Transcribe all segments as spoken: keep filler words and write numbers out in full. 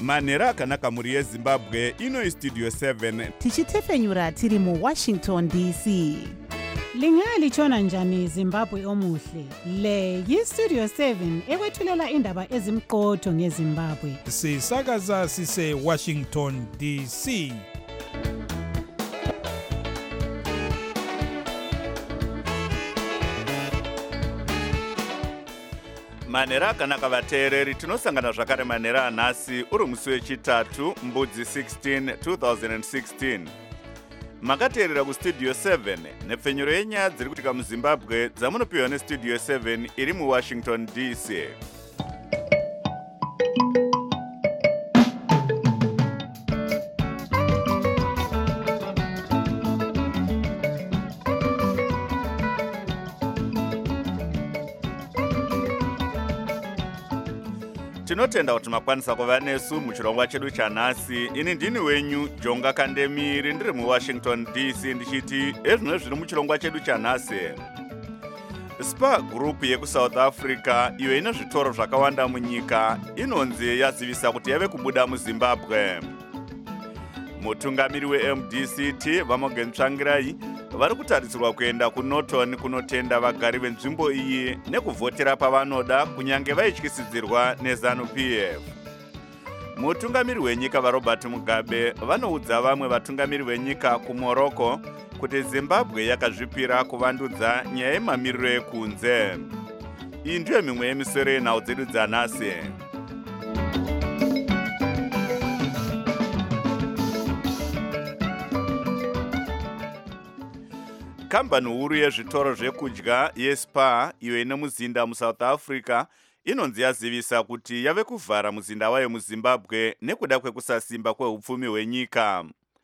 manhero akanaka mhuri yezimbabwe. Ino Studio seven tichitefenyura tiri muWashington D C. Lingalitshona njani Zimbabwe omuhle? Le yiStudio seven ekwethulela indaba ezimqotho ngeZimbabwe. Sisakaza sise Washington D C. manhero akanaka vateereri, tinosangana zvakare manhero anhasi uri musi wechitatu mbudzi sixteen two thousand sixteen. Makateerera kuStudio seven nepfenyuro yenyaya dziri kuitika muZimbabwe dzamunopiwa neStudio seven iri muWashington D C. Tinotenda kuti makwanisa kuva nesu muchirongwa chedu chanhasi. Ini ndini wenyu Jonga Kandemiri ndiri muWashington D C ndichiti ezvino zviri muchirongwa chedu chanhasi. Spar Group yekuSouth Africa iyo ine zvitoro zvakawanda munyika inonzi yazivisa kuti yave kubuda muZimbabwe. Mutungamiri weM D C T Vamogen Tsvangirai vari kutarisirwa kuenda kuNorton kunotenda vagari venzvimbo iyi nekuvhotera pavanoda kunyange vaityisidzirwa neZANU P F. Mutungamiri wenyika vaRobert Mugabe vanoudza vamwe vatungamiri venyika kuMorocco kuti Zimbabwe yakazvipira kuvandudza nyaya yemamiriro ekunze. Iyi ndiyo mimwe yemisoro yenhau dzedu dzanhasi. Kambani huru yezvitoro zvekudya yeSpar iyo ine muzinda muSouth Africa inonzi yazivisa kuti yave kuvhara muzinda wayo muZimbabwe nekuda kwekusasimba kwehupfumi hwenyika.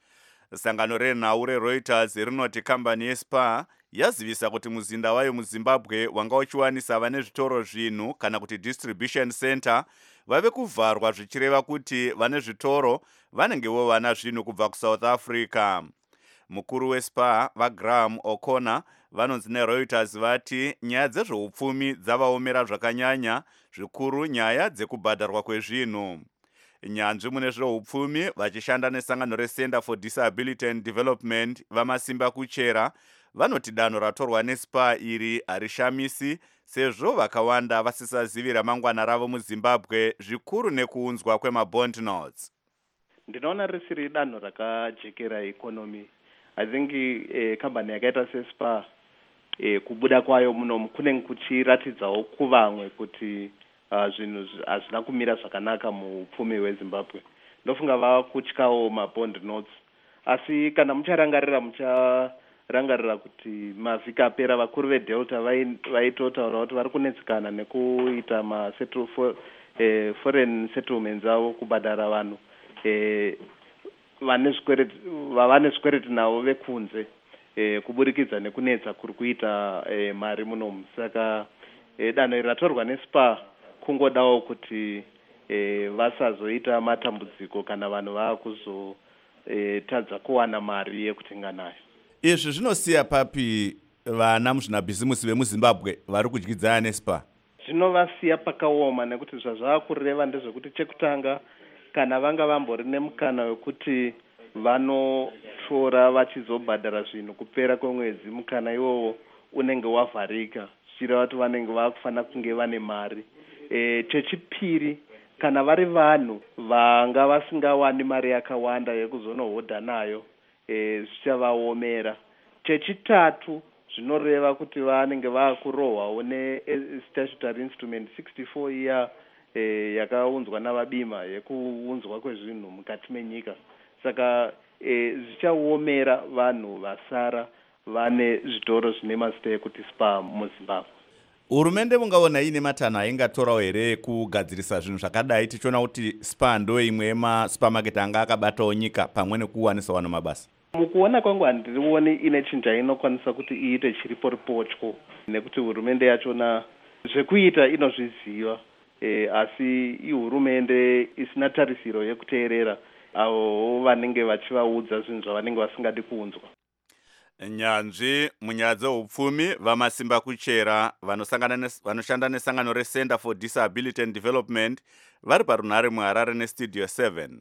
Sangano renhau reReuters rinoti kambani yeSpar yazivisa kuti muzinda wayo muZimbabwe wanga uchiwanisa vane zvitoro zvinhu kana kuti distribution center vave kuvharwa, zvichireva kuti vane zvitoro vanengewo vana zvinhu kubva kuSouth Africa. Mukuru weSpar vaGraham O'Connor vanonzi neReuters vati nyaya dzezveupfumi dzavaomera zvakanyanya, zvikuru nyaya dzekubhadharwa kwezvinhu. Nyanzvi mune zveupfumi vachishanda nesangano reCenter for Disability and Development vamasimba kuchera vanoti danho ratorwa neSpar iri harishamisi sezvo vakawanda vasisazivira ramangwana ravo muZimbabwe, zvikuru nekuunzwa kwemabond notes. Ndinoona risiri danho rakajekera economy. I think eh, kambani yakaita seSpar eh, kubuda kwayo muno kunenge kuchiratidzawo kuvamwe kuti uh, zvinhu hazvina kumira zvakanaka muupfumi hweZimbabwe. Ndofunga vava kutyawo mabond notes. Asi kana mucharangarira mucharangarira kuti mavhiki apera vakuru veDelta vaitotaura kuti vari kunetsekana nekuita ma settle for, eh, foreign settlements avo kubhadhara vanhu eh, vane zvikwereti vavane zvikwereti navo vekunze eh, kuburikidza nekunetsa kuri kuita eh, mari munomu. Saka eh, danho ratorwa neSpar kungodawo kuti eh, vasazoita matambudziko kana vanhu vava kuzotadza eh, kuwana mari yekutenga nayo. Izvi zvinosiya papi vana muzvinabhizimusi vemuZimbabwe vari kudyidzana neSpar? Zvinovasiya pakaoma nekuti zvazvava kureva ndezvekuti chekutanga kana vanga vambori nemukana wekuti vanotora vachizobhadhara zvinhu kupera kwemwedzi, mukana iwowo unenge wavharika, zvichireva kuti vanenge vakufanira kunge vane mari. E, chechipiri, kana vari vanhu vanga vasingawani mari yakawanda yekuzonohodha nayo, e, zvichavaomera. Chechitatu, zvinoreva kuti vanenge vakurohwawo ne-statutory instrument sixty-four iya E, yakaunzwa navabima yekuunzwa kwezvinhu mukati menyika. Saka e, zvichaomera vanhu vasara vane zvitoro zvine mazita ekuti Spar muZimbabwe. Hurumende mungaona ine matanho aingatorao here kugadzirisa zvinhu zvakadai, tichiona kuti Spar ndo imwe yemasupermarket anga akabatawo nyika pamwe nekuwanisa vanhu mabasa? Mukuona kwangu handirioni ine chinja inokwanisa kuti iite chiripo ripotyo, nekuti hurumende yachona zvekuita inozviziva. E, asi ihurumende isina tarisiro yekuteerera avo vanenge vachivaudza zvinhu zvavanenge vasingadi kuunzwa. nyanzvi munyaya dzeupfumi vamasimba kuchera vanosangana nes- vanoshanda nesangano recenter for disability and development vari parunhare muharare nestudio seven.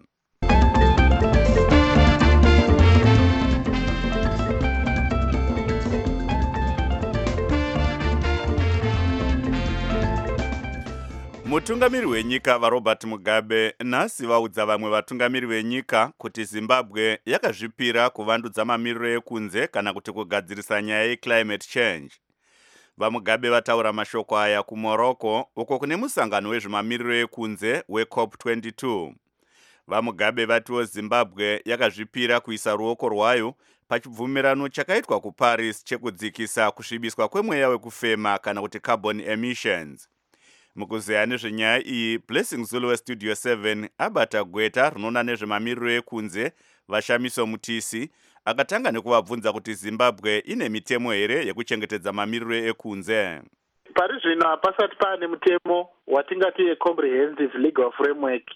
Mutungamiri wenyika vaRobert Mugabe nhasi vaudza vamwe vatungamiri venyika kuti Zimbabwe yakazvipira kuvandudza mamiriro ekunze kana kuti kugadzirisa nyaya yeclimate change. VaMugabe vataura mashoko aya kuMorocco uko kune musangano wezvemamiriro ekunze weCOP twenty-two. VaMugabe vatiwo Zimbabwe yakazvipira kuisa ruoko rwayo pachibvumirano chakaitwa kuParis chekudzikisa kusvibiswa kwemweya wekufema kana kuti carbon emissions. Mukuzeya nezvenyaya iyi, Blessing Zulu westudio seven abata gweta rinoona nezvemamiriro ekunze Vashamiso Mutisi akatanga nekuvabvunza kuti Zimbabwe ine mitemo here yekuchengetedza mamiriro ekunze. Pari zvino hapasati paane mutemo watingati comprehensive legal framework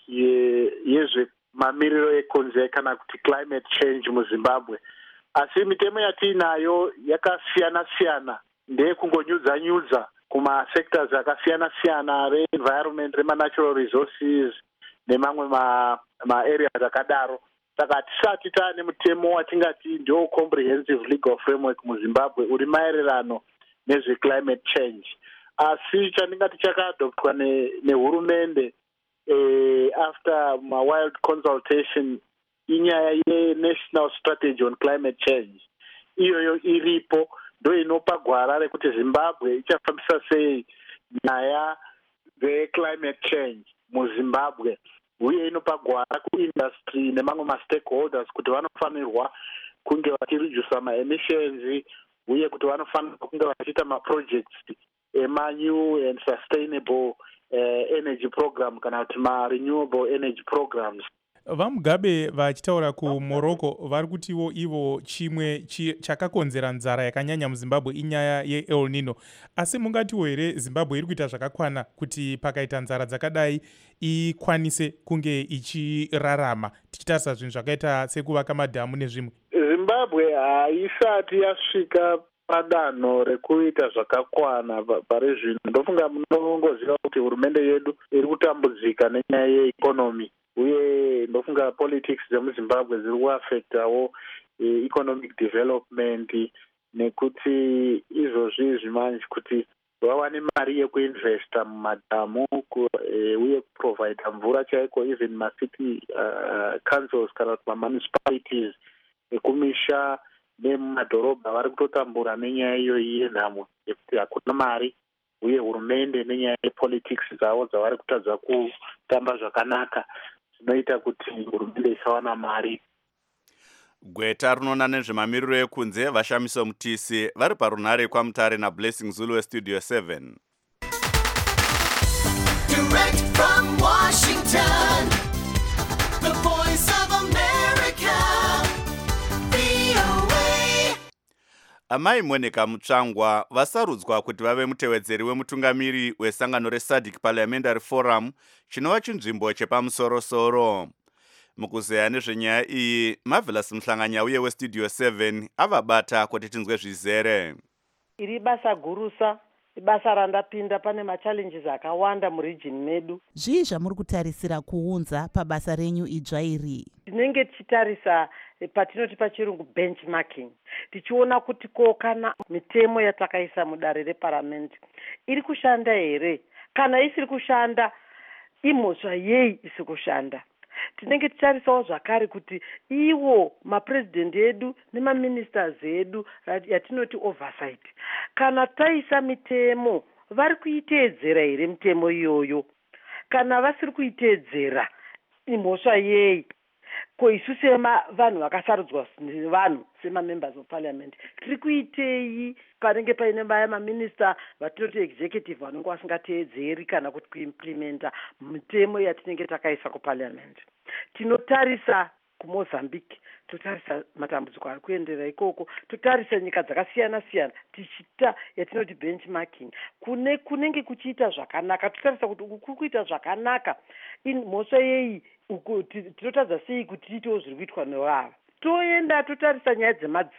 yezvemamiriro ekunze kana kuti climate change muZimbabwe. Asi mitemo yatiinayo yakasiyana-siyana ndeyekungonyudza nyudza kuma-sectors akasiyana-siyana re-environment, rema-natural resources nemamwe ma-areas ma akadaro. Saka hatisati taane mutemo watingati ndio comprehensive legal framework muZimbabwe uri maererano nezve-climate change. Asi chandingati chakaadoptwa nehurumende eh, after ma-wild consultation inyaya ye-national strategy on climate change. Iyoyo iripo ndo inopa gwara rekuti Zimbabwe ichafambisa sei nyaya dze-climate change muZimbabwe, uye inopa gwara kuindustry nemamwe ma-stakeholders kuti vanofanirwa kunge vachiredusa ma-emissions uye kuti vanofanirwa kunge vachiita ma-projects ema-new and sustainable uh, energy program kana kuti ma-renewable energy programs. VaMugabe vachitaura kuMorocco vari kutiwo ivo chimwe chakakonzera nzara yakanyanya muZimbabwe inyaya yeEl Nino. Asi mungatiwo here Zimbabwe iri kuita zvakakwana kuti pakaita nzara dzakadai ikwanise kunge ichirarama, tichitarisa zvinhu zvakaita sekuvaka madhamu nezvimwe? Zimbabwe haisati yasvika padanho rekuita zvakakwana pari zvino. Ndofunga munongoziva kuti hurumende yedu iri kutambudzika nenyaya yeeconomy, uye ndofunga politics dzemuZimbabwe ziri kuafectawo eh, economic development, nekuti izvozvi zvimanje kuti vawane mari yekuinvesta mumadhamu eh, uye kuprovide mvura chaiko even macity uh, councils kana kuti mamunicipalities ekumisha nemumadhorobha vari kutotambura nenyaya iyoyi yenhamo yekuti hakuna mari, uye hurumende nenyaya yepolitics dzavo dzavari kutadza kutamba zvakanaka zvinoita kuti hurumende isawana mari. Gweta rinoona nezvemamiriro ekunze Vashamiso Mutisi vari parunhare kwaMutare naBlessing Zulu westudio seven. Direct from Washington, the voice of America, V O A. Amai Monica Mutsvangwa vasarudzwa kuti vave mutevedzeri wemutungamiri wesangano reSADC Parliamentary Forum chinova chinzvimbo chepamusoro-soro. Mukuzeya nezvenyaya iyi, Marvelous Mhlanganya uye westudio seven avabata kuti tinzwe zvizere. Iri basa gurusa, basa randapinda pane machallenges akawanda muregion medu. Zvii zvamuri kutarisira kuunza pabasa renyu idzva iri? Tinenge tichitarisa patinoti pachirungu benchmarking, tichiona kuti ko kana mitemo yatakaisa mudare reparamende iri kushanda here, kana isiri kushanda imhosva yei isi kushanda. Tinenge tichitarisawo zvakare kuti iwo mapresident edu nemaministers edu yatinoti oversight, kana taisa mitemo vari kuiteedzera here mitemo iyoyo, kana vasiri kuiteedzera imhosva yei. Ko isu sema vanhu vakasarudzwa nevanhu sema members of parliament tiri kuitei panenge paine vaya maminista vatinoti executive vanenge vasingateedzeri kana kuti kuimplementa mitemo yatinenge takaisa kuparliament. Tinotarisa kuMozambique, totarisa matambudziko ari kuenderera ikoko, totarisa nyika dzakasiyana-siyana tichita yatinoti benchmarking kune kunenge kuchiita zvakanaka, totarisa kuti uku kuri kuita zvakanaka mhosva yei, uku tinotadza sei kuti tiitewo zviri kuitwa nevava. Toenda totarisa nyaya dzemadzimai,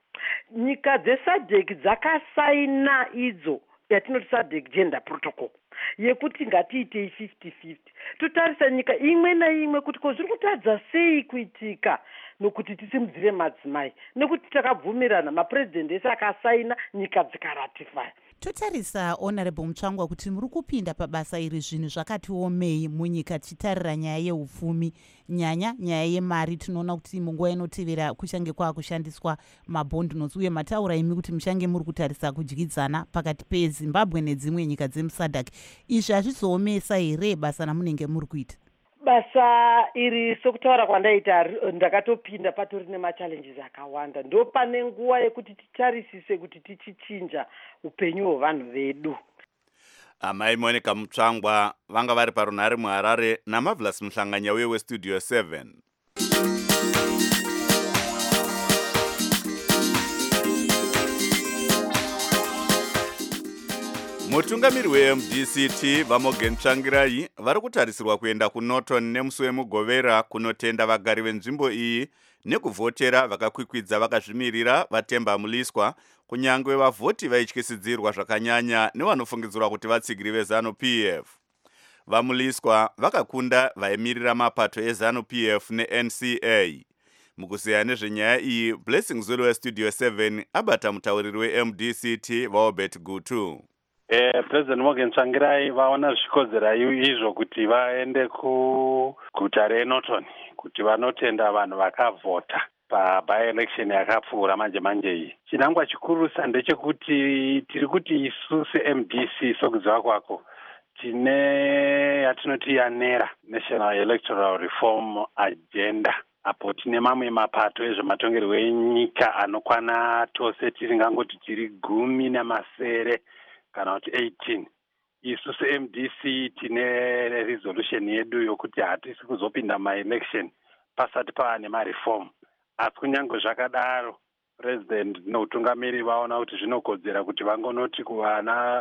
nyika dzesadhek dzakasaina idzo yatinoti sadhek gender protocol yekuti ngatiitei fifty fifty. Totarisa nyika imwe naimwe kuti ko zviri kutadza sei kuitika nokuti tisimudzire madzimai nekuti takabvumirana mapurezidendi ese akasaina nyika dzikaratifya. Totarisa Honorable Mutsvangwa kuti muri kupinda pabasa iri zvinhu zvakati omei munyika tichitarira nyaya yeupfumi, nyanya nyaya yemari. Tinoona kuti munguva inotevera kuchange kwakushandiswa mabond notes uye mataura imi kuti muchange muri kutarisa kudyidzana pakati peZimbabwe nedzimwe nyika dzemusadhak. Izvi hazvizoomesa here basa ramunenge muri kuita? Basa iri sokutaura kwandaita ndakatopinda patori nemachallenges akawanda. Ndo pane nguva yekuti titarisise kuti tichichinja upenyu hwevanhu vedu. Amai Monica Mutsvangwa vanga vari parunhare muHarare naMarvelous Muhlanganya uye weStudio seven. Mutungamiri we-M D C T vaMorgan Tsvangirai vari kutarisirwa kuenda kuNorton nemusi wemugovera kunotenda vagari venzvimbo iyi nekuvhotera vakakwikwidza vakazvimirira vaTemba Muliswa, kunyangwe vavhoti vaityisidzirwa zvakanyanya nevanofungidzirwa kuti vatsigiri veZanu P F. VaMuliswa vakakunda vaimirira mapato eZanu P F neN C A. Mukuziya nezvenyaya iyi, Blessing Zulu weStudio seven abata mutauriri we-M D C T vaObert Gutu. Eh, President Morgan Tsvangirai vaona zvikodzera izvo kuti vaende kuguta reNorton kuti vanotenda vanhu vakavhota paby-election yakapfuura manje manje iyi. Chinangwa chikurusa ndechekuti tiri kuti isu se-M D C sokudziwa kwako tine yatinoti yanera National Electoral Reform Agenda, apo tine mamwe mapato ezvematongerwo enyika anokwana tose tiri ngangoti tiri gumi namasere kana kuti eighteen. Isu se-M D C tine resolution yedu yokuti hatisi kuzopinda ma-election pasati pava nemareform. Asi kunyange zvakadaro, president noutungamiri vaona kuti zvinokodzera kuti vangonoti kuvana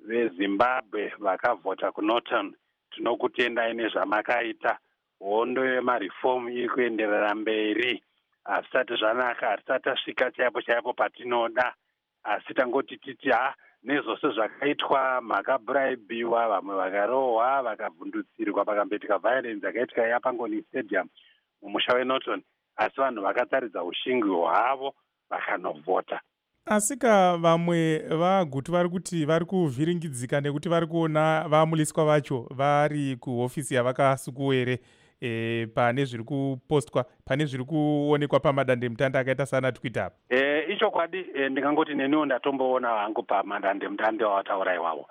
veZimbabwe vakavhota kuNorton, tinokutendai nezvamakaita. Hondo yemareform iri kuenderera mberi, hazvisati zvanaka, hazvisati tasvika chaipo chaipo patinoda, asi tangoti titi ha nezvose zvakaitwa, makabraibiwa, vamwe vakarohwa, vakavhundutsirwa, pakamboitika violence yakaitika yaPangoni Stadium mumusha weNorton, asi vanhu vakataridza ushingi hwavo vakanovhota. Asika vamwe vaGutu vari kuti vari kuvhiringidzika nekuti vari kuona vaMuliswa vacho vari kuhofisi yavakasukuwere e, pane zviri kupostwa, pane zviri kuonekwa pamadandemutande akaita sana Twitter apa. E, ichokwadi e, ndingangoti neniwo ndatomboona hangu pamadandemutande wavataura iwawo.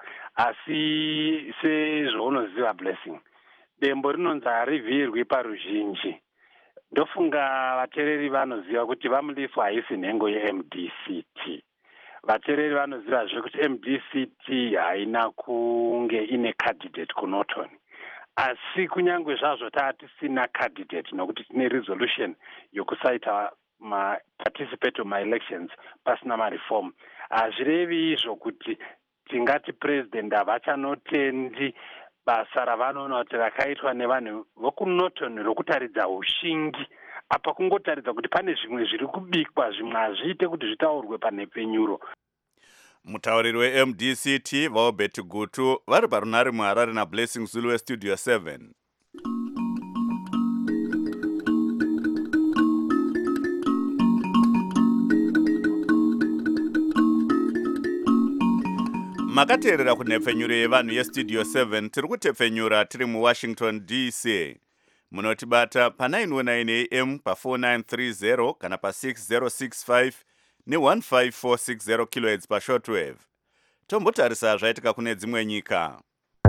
Asi sezvaunoziva Blessing, dembo rinonzi harivhirwi paruzhinji. Ndofunga vateereri vanoziva kuti vaMuliswa haisi nhengo ye-M D C T. Vateereri vanoziva zvekuti M D C T haina kunge ine candidate kuNorton. Asi kunyangwe zvazvo taatisina candidate nokuti tine resolution yokusaita ma participate ma-elections pasina ma-reform. Hazvirevi izvo kuti tingati president havachanotendi basa ravanoona kuti rakaitwa nevanhu vokuNorton rokutaridza ushingi. Apa kungotaridza kuti pane zvimwe zviri kubikwa, zvimwe hazviite kuti zvitaurwe panhepenyuro. Mutauriri we-M D C T vaObert Gutu vari parunhare muHarare naBlessing Zulu weStudio seven. Makateerera kunhepfenyuro yevanhu yeStudio seven, tiri kutepfenyura tiri muWashington D C. Munotibata pa nine oh nine A M pa four nine three zero kana pa six zero six five ne one five four six zero kilohertz pa shortwave. Tombotarisa zvaitika kune dzimwe nyika.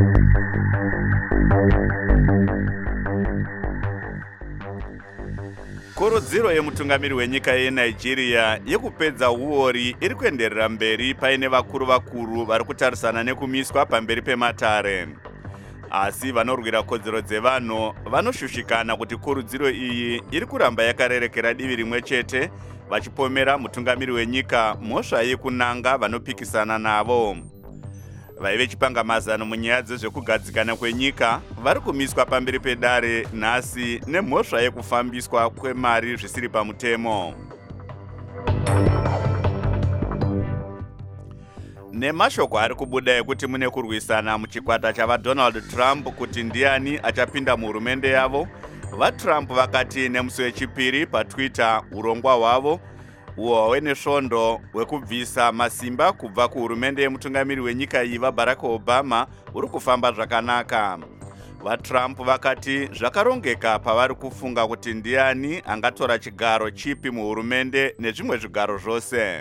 Kurudziro yemutungamiri wenyika yeNigeria yekupedza uori iri kuenderera mberi paine vakuru vakuru vari kutarisana nekumiswa pamberi pematare. Asi vanorwira kodzero dzevanhu vanoshushikana kuti kurudziro iyi iri kuramba yakarerekera divi rimwe chete, vachipomera mutungamiri wenyika mhosva yekunanga vanopikisana navo. Vaive chipangamazano munyaya dzezvekugadzikana kwenyika vari kumiswa pamberi pedare nhasi nemhosva yekufambiswa kwemari zvisiri pamutemo. nemashoko ari kubuda ekuti mune kurwisana muchikwata chavadonald trump kuti ndiani achapinda muhurumende yavo. VaTrump vakati nemusi wechipiri patwitter urongwa hwavo uwo hwave nesvondo hwekubvisa masimba kubva kuhurumende yemutungamiri wenyika iyi vaBarack Obama uri kufamba zvakanaka. VaTrump vakati zvakarongeka pavari kufunga kuti ndiani angatora chigaro chipi muhurumende nezvimwe zvigaro zvose.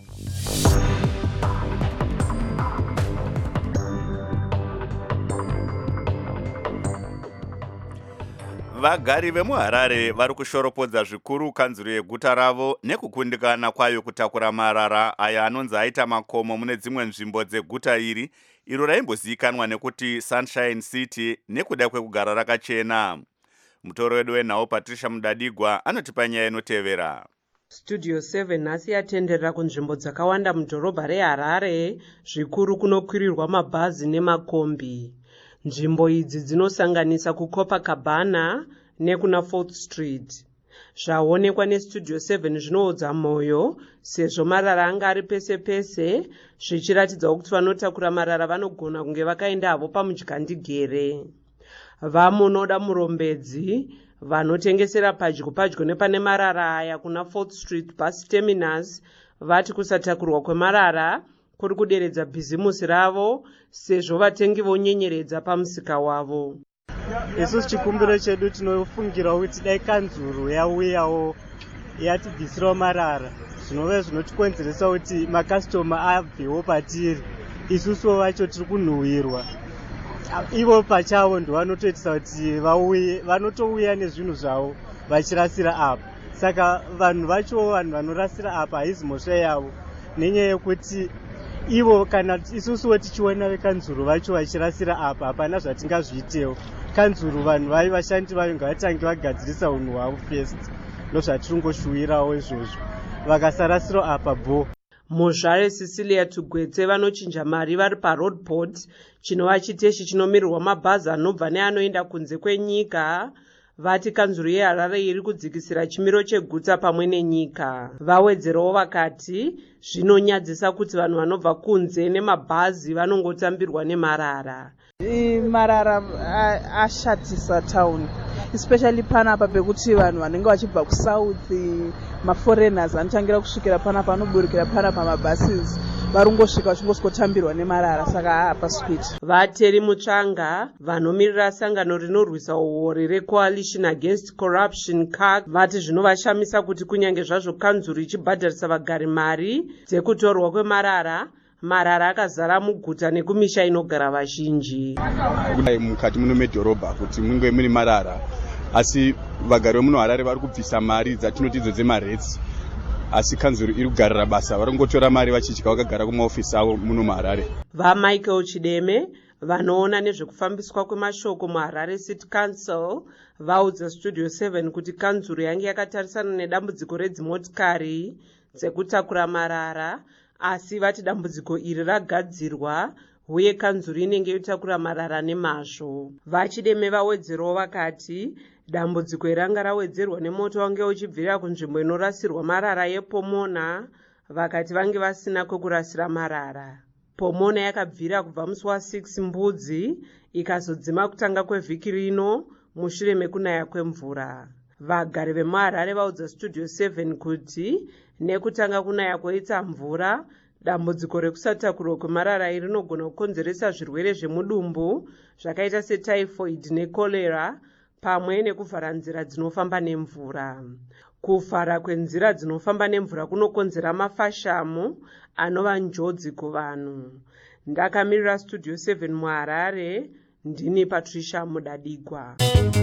Vagari vemuHarare vari kushoropodza zvikuru kanzuro yeguta ravo nekukundikana kwayo kutakura marara aya anonzi aita makomo mune dzimwe nzvimbo dzeguta iri iro raimbozivikanwa nekuti Sunshine City nekuda kwekugara rakachena. Mutoro wedu wenhau Patricia Mudadigwa anotipa nyaya inotevera. Studio seven nhasi yatenderera kunzvimbo dzakawanda mudhorobha reHarare, zvikuru kunokwirirwa mabhazi nemakombi. Nzvimbo idzi dzinosanganisa kuCopacabana nekuna fourth street. Zvaonekwa neStudio seven zvinoodza mwoyo sezvo marara anga ari pese pese, zvichiratidza kuti vanotakura marara vanogona kunge vakaenda havo pamudyandigere. Vamunoda murombedzi vanotengesera padyo padyo nepane marara aya kuna fourth street bus terminus vati kusatakurwa kwemarara kuri kuderedza bhizimusi ravo sezvo vatengi vonyenyeredza pamusika wavo. Isusu chikumbiro chedu tinofungira kuti dai kanzuru yauyawo yatibvisirawo marara zvinove zvinotikonzeresa kuti makastoma abvewo patiri, isusuwo vacho tiri kunhuhwirwa. Ivo pachavo ndovanotoitisa kuti vauye, vanotouya nezvinhu zvavo vachirasira apa. Saka vanhu vacho vanhu vanorasira apa haizi mhosva yavo, nenyaya yekuti ivo kana isusuwo tichiona vekanzuru vacho vachirasira apa hapana zvatingazviitewo. Kanzuru vanhu vai vashandi vayo ngavatange vagadzirisa unhu hwavo first, ndozvatiringoshuwirawo izvozvo. Vakasarasirawo apa bho. Muzvare Cecilia Tugwetse vanochinja mari vari paRoadport, chinova chiteshi chinomirirwa mabhazi anobva neanoenda kunze kwenyika. Vati kanzuru yeHarare iri kudzikisira chimiro cheguta pamwe nenyika. Vawedzerawo vakati zvinonyadzisa kuti vanhu vanobva kunze nemabhazi vanongotambirwa nemarara. Marara ashatisa town, especially panapa pekuti vanhu vanenge vachibva kusouth, maforeigners anotangira kusvikira panapa, anoburukira panapa mabuses varungosvika vachingosvotambirwa nemarara, saka hapaswiti. Vateri Mutsvanga vanomirira sangano rinorwisa uori reCoalition Against Corruption C A C vati zvinovashamisa kuti kunyange zvazvo kanzuru ichibhadharisa vagari mari dzekutorwa kwemarara, marara akazara muguta nekumisha inogara vazhinji. Mukati muno medhorobha kuti munge mune marara, asi vagari vemuno Harare vari kubvisa mari dzatinoti idzo dzemaretsi, asi kanzuru iri kugarira basa, varingotora mari vachidya vakagara kumaofisi avo muno muHarare. VaMichael Chideme vanoona nezvekufambiswa kwemashoko muHarare City Council vaudza Studio seven kuti kanzuru yange yakatarisana nedambudziko redzimotikari dzekutakura marara, asi vati dambudziko iri ragadzirwa uye kanzuru inenge yotakura marara nemazvo. Vachideme vawedzerawo vakati dambudziko iranga rawedzerwa nemoto wange uchibvira kunzvimbo inorasirwa marara yePomona, vakati vange vasina kwekurasira marara. Pomona yakabvira kubva musi wa6 Mbudzi ikazodzima kutanga kwevhiki rino mushure mekunaya kwemvura. Vagari vemuHarare vaudza Studio seven kuti nekutanga kunaya kweitsa mvura, dambudziko rekusatakurwa kwemarara iri rinogona kukonzeresa zvirwere zvemudumbu zvakaita setyphoid nekolera pamwe nekuvhara nzira dzinofamba nemvura. Kuvhara kwenzira dzinofamba nemvura kunokonzera mafashamu anova njodzi kuvanhu. Ndakamirira Studio seven muHarare, ndini Patricia Mudadigwa.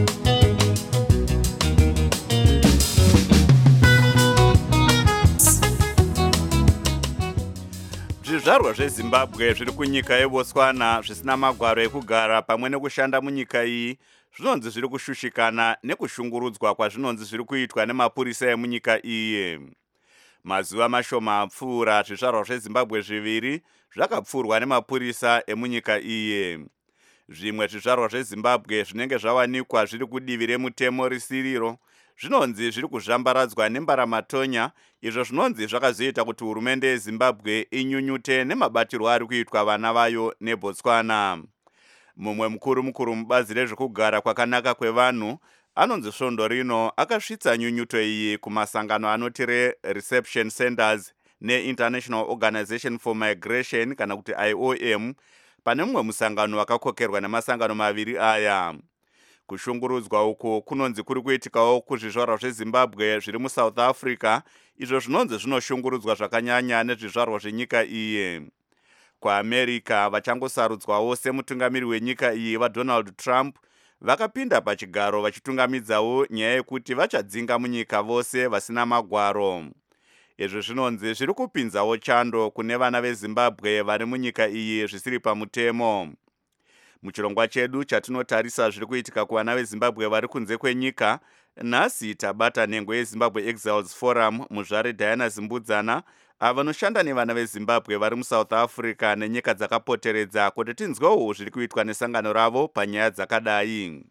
Zvizvarwa zveZimbabwe zviri kunyika yeBotswana zvisina magwaro ekugara pamwe nekushanda munyika iyi zvinonzi zviri kushushikana nekushungurudzwa kwazvinonzi zviri kuitwa nemapurisa emunyika iyi. Mazuva mashoma apfuura zvizvarwa zveZimbabwe zviviri zvakapfurwa nemapurisa emunyika iyi. Zvimwe zvizvarwa zveZimbabwe zvinenge zvawanikwa zviri kudivi remutemo risiriro zvinonzi zviri kuzvambaradzwa nembaramatonya, izvo zvinonzi zvakazoita kuti hurumende yezimbabwe inyunyute nemabatirwo ari kuitwa vana vayo neBotswana. Mumwe mukuru mukuru mubazi rezvekugara kwakanaka kwevanhu anonzi svondo rino akasvitsa nyunyuto iyi kumasangano anoti reception centers neInternational Organization for Migration kana kuti I O M pane mumwe musangano wakakokerwa nemasangano maviri aya. Kushungurudzwa uko kunonzi kuri kuitikawo kuzvizvarwa zveZimbabwe zviri muSouth Africa, izvo zvinonzi zvinoshungurudzwa zvakanyanya nezvizvarwa zvenyika iyi. KwaAmerica vachangosarudzwawo semutungamiri wenyika iyi vaDonald Trump vakapinda pachigaro vachitungamidzawo nyaya yekuti vachadzinga munyika vose vasina magwaro. Izvi zvinonzi zviri kupinzawo chando kune vana veZimbabwe vari munyika iyi zvisiri pamutemo. Muchirongwa chedu chatinotarisa zviri kuitika kuvana veZimbabwe vari kunze kwenyika, nhasi tabata nhengo yeZimbabwe Exiles Forum muzvare Diana Zimbudzana avanoshanda nevana veZimbabwe vari muSouth Africa nenyika dzakapoteredza kuti tinzwewo zviri kuitwa nesangano ravo panyaya dzakadai.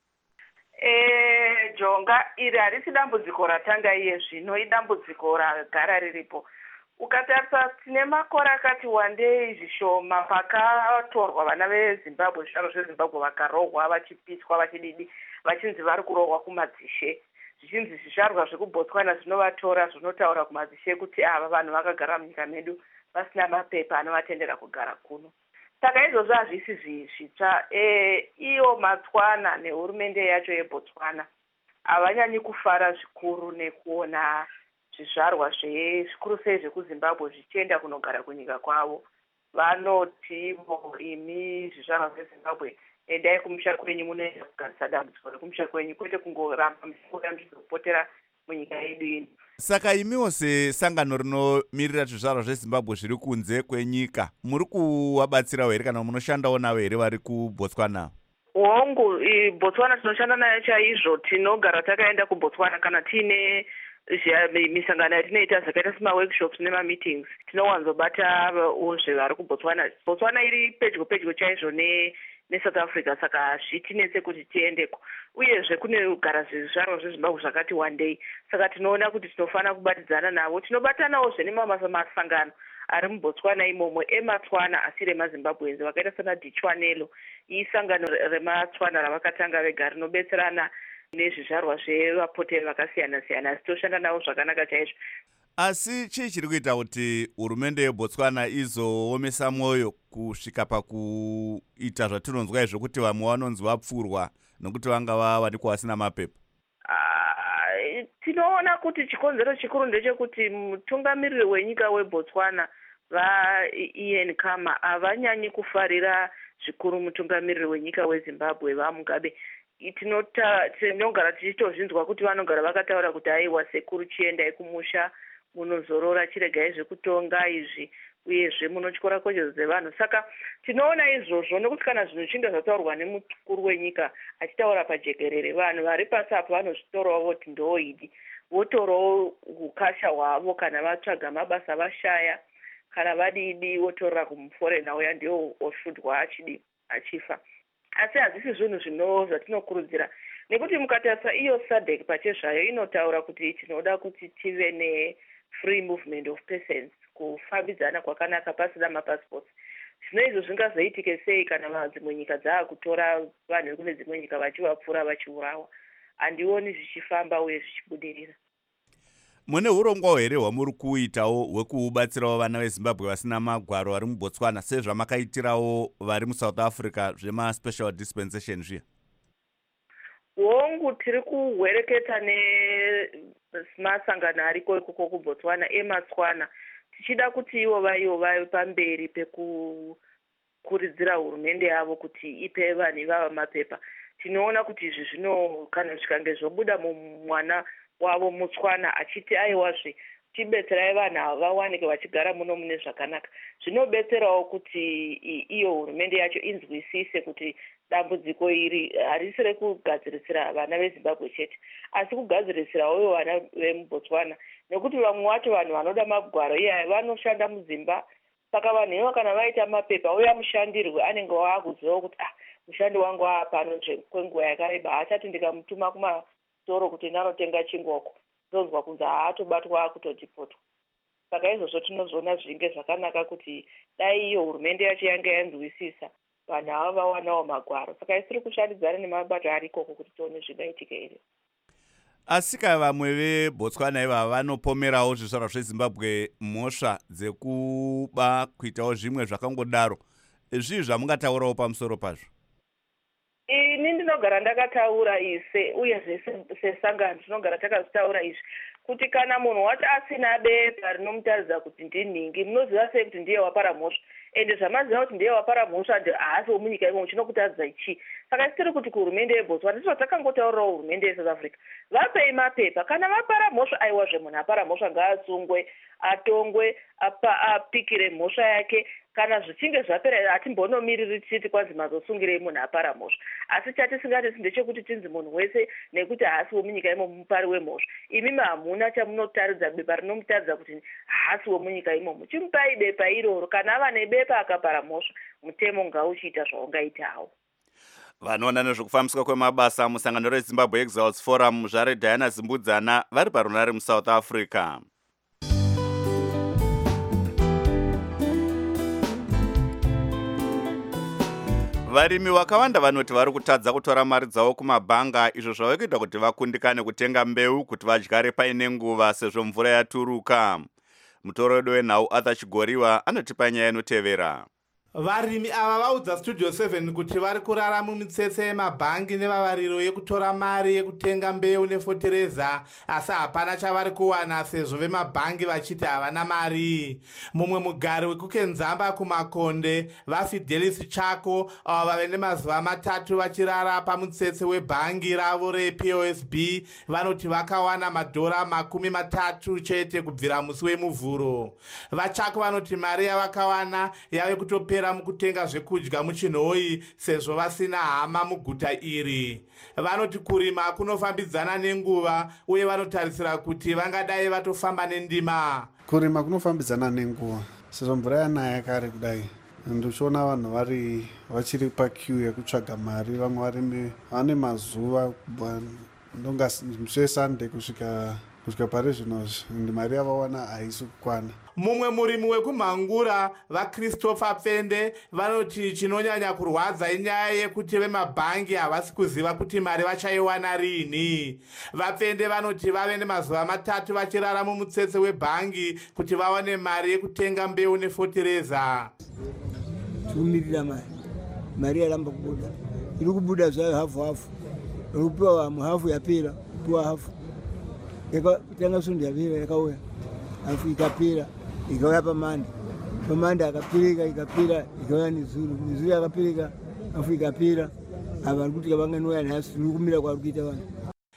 Eh, Jonga, iri harisi dambudziko ratanga iye zvino, idambudziko ragara riripo. Ukatarisa tine makore akati wandei zvishoma pakatorwa vana veZimbabwe, zvizvarwa zveZimbabwe vakarohwa vachipiswa vachididi vachinzi vari kurohwa kumadzishe. Zvichinzi zvizvarwa zvekuBotswana zvinovatora zvinotaura kumadzishe kuti ava vanhu vakagara munyika medu vasina mapepa anovatendera kugara kuno. Saka izvozvo hazvisi zvitsva. E, iyo Matswana nehurumende yacho yeBotswana havanyanyi kufara zvikuru nekuona zvizvarwa zvikuru sei zvekuZimbabwe zvichienda kunogara kunyika kwavo. Vanoti mo imi zvizvarwa zveZimbabwe endai kumusha kwenyu munoenda kugarisa dambudziko rekumusha kwenyu, kwete kungoramba muchipotera munyika yedu ino. Saka imiwo sesangano rinomirira zvizvarwa zveZimbabwe zviri kunze kwenyika, muri kuvabatsirawo here kana munoshandawo navo here vari kuBotswana? Hongu, Botswana tinoshanda nayo chaizvo, tinogara takaenda kuBotswana kana tiine misangano yatinoita zvakaita semaworkshops nemameetings, tinowanzobatawo zvevari kuBotswana. Botswana iri pedyo pedyo chaizvo ne neSouth Africa, saka zvitinetse kuti tiendeko. Uyezve kune kugara zvizvarwa zveZimbabwe zvakati wandei, saka tinoona kuti tinofanira kubatidzana navo. Tinobatanawo zvemamasangano ari muBotswana imomo eMatswana asi remaZimbabwenzi vakaita sana Dichwanelo, isangano remaTswana ravakatanga vega rinobetserana nezvizvarwa zvevapoteri vakasiyana siyana, asi toshanda navo zvakanaka chaizvo. Asi chii chiri kuita kuti hurumende yeBotswana izoomesa mwoyo kusvika pakuita zvatinonzwa izvo kuti vamwe vanonzi vapfurwa nokuti vanga vawanikwa vasina mapepa? Uh, tinoona kuti chikonzero chikuru ndechekuti mutungamiriri wenyika weBotswana vaIan Khama havanyanyi kufarira zvikuru mutungamiriri wenyika weZimbabwe vaMugabe. Tinota tinogara tichitozvinzwa kuti vanogara vakataura kuti aiwa sekuru chiendai kumusha munozorora chiregai zvekutonga izvi uyezve munotyora kodzero dzevanhu. Saka tinoona izvozvo nokuti kana zvinhu zvichinge zvataurwa nemukuru wenyika achitaura pajekerere, vanhu vari pasi apo vanozvitorawo voti ndoidi, votorawo ukasha hwavo kana vatsvaga mabasa vashaya, kana vadidi votorera kumuforena uya ndiwo oshudwa achidi achifa. Asi hazvisi zvinhu zvino zvatinokurudzira, nekuti mukatarisa iyo SADC pachezvayo inotaura kuti tinoda kuti tive ne-free movement of persons, kufambidzana kwakanaka pasina mapassports. Zvino izvo zvingazoitike sei kana dzimwe nyika dzaakutora vanhu vekune dzimwe nyika vachivapfura vachiurawa? Handioni zvichifamba uye zvichibudirira. Mune urongwa here hwamuri kuitawo hwekubatsirawo vana veZimbabwe vasina magwaro vari muBotswana sezvamakaitiravo vari muSouth Africa zvema-special dispensation zviya? Hongu, tiri kuhwereketa nemasangano ariko ikoko kuBotswana eMatswana, tichida kuti ivo vaivo vave pamberi pekukuridzira hurumende yavo kuti ipe vanhu ivava mapepa. Tinoona kuti izvi zvino kana zvikange zvobuda mumwana wavo Mutswana achiti aiwazve tibetserai vanhu ava vawanike vachigara muno mune zvakanaka, zvinobetserawo kuti iyo hurumende yacho inzwisise kuti dambudziko iri harisi rekugadzirisira vana veZimbabwe chete, asi kugadzirisirawo vana vemuBotswana, nekuti vamwe vacho vanhu vanoda magwaro iye vanoshanda mudzimba. Saka vanhu ivo kana vaita mapepa uya mushandirwe anenge waakuziva kuti ah, mushandi wangu aapano kwenguva yakareba, achati ndikamutuma kuma kuchitoro kuti ndanotenga chingoko, ndonzwa kunzi haatobatwa akutodhipotwa. Saka izvozvo tinozoona zvinge zvakanaka kuti dai iyo hurumende yacho yange yanzwisisa vanhu ava vawanawo magwaro. Saka isiri kushandidzana nemabato ari ikoko kuti tione zvingaitika here. Asika vamwe veBotswana ivava vanopomerawo zvizvarwa zveZimbabwe mhosva dzekuba kuitawo zvimwe zvakangodaro. Zvii zvamungataurawo pamusoro pazvo? Ini ndinogara ndakataura ise uye sesangano tinogara takazvitaura izvi kuti kana munhu wacho asina bepa rinomutaridza kuti ndinhingi, munoziva sei kuti ndiye wapara mhosva? Ende zvamaziva kuti ndiye wapara mhosva haasi womunyika imomo chinokutaridza ichi. Saka tiri kuti kuhurumende yeBotswana ndizvo takangotaurirawo hurumende yeSouth Africa, vapei mapepa. Kana vapara mhosva, aiwa zvemunhu apara mhosva ngaatsungwe, atongwe, apikire mhosva yake. Kana zvichinge zvapera hatimbonomiriri tichiti kwanzi mazosungirei munhu apara mhosva. Asi chatisingati ndechekuti tinzi munhu wese nekuti haasi womunyika imomo mupari wemhosva. Imi hamuna chamunotaridza bepa rinomutaridza kuti haasi womunyika imomo. Chimupai bepa iroro. Kana ava nebepa akapara mhosva, mutemo ngauchiita zvaungaitawo. Vanoona nezvekufambiswa kwemabasa musangano reZimbabwe Exiles Forum zvare Diana Zimbudzana vari parunare muSouth Africa. Varimi vakawanda vanoti vari kutadza kutora mari dzavo kumabhanga, izvo zvave kuita kuti vakundikane kutenga mbeu kuti vadyare paine nguva sezvo mvura yaturuka. Mutoro wedu wenhau Arthur Chigoriwa anotipa nyaya inotevera. Varimi ava vaudza Studio seven kuti vari kurara mumitsetse yemabhangi nevavariro yekutora mari yekutenga mbeu nefotereza, asi hapana chavari kuwana sezvo vemabhangi vachiti havana mari. Mumwe mugari wekukenzamba kumakonde, vaFidelis Chako, avo vave nemazuva matatu vachirara pamutsetse webhangi ravo reP O S B, vanoti vakawana madhora makumi matatu chete kubvira musi wemuvhuro. VaChako vanoti mari yavakawana yave kutopera mukutenga zvekudya muchinhoi sezvo vasina hama muguta iri. Vanoti kurima kunofambidzana nenguva uye vanotarisira kuti vangadai vatofamba nendima. Kurima kunofambidzana nenguva sezvo mvura yanaya kare kudai. Ndichiona vanhu vari vachiri paqueue yekutsvaga mari, vamwe vari vane mazuva ndonga musi weSunday kusvika kusvika pari zvino mari yavawana haisi kukwana. Mumwe murimi wekumhangura vaChristopher Pfende vanoti chinonyanya kurwadza inyaya yekuti vemabhangi havasi kuziva kuti mari vachaiwana rini. VaPfende vanoti vave nemazuva matatu vachirara mumutsetse webhangi kuti vawane mari yekutenga mbeu nefotereza. Tikumirira mari, mari yaramba kubuda, iri kubuda zvayo hafu hafu, iri kupiwa vamwe hafu yapera, kupiwa hafu yakatanga sundi yapera yakauya, hafu ikapera ikauya pamande, pamande akapirika ikapera ikauya nezuru, nezuru yakapirika hafu ikapera. Ava vari kuti vanganouya nhasi, tiri kumira kwavari kuita vanhu.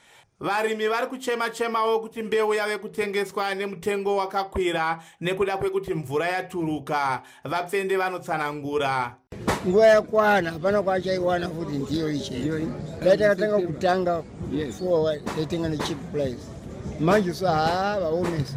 Varimi vari kuchema-chemawo kuti mbeu yave kutengeswa nemutengo wakakwira nekuda kwekuti mvura yaturuka. VaPfende vanotsanangura. Nguva yakwana hapana kwachaiwana futi ndiyo ichaiyo. Dai takatanga kutanga for taitenga necheap price. Manje so haa vaomesa.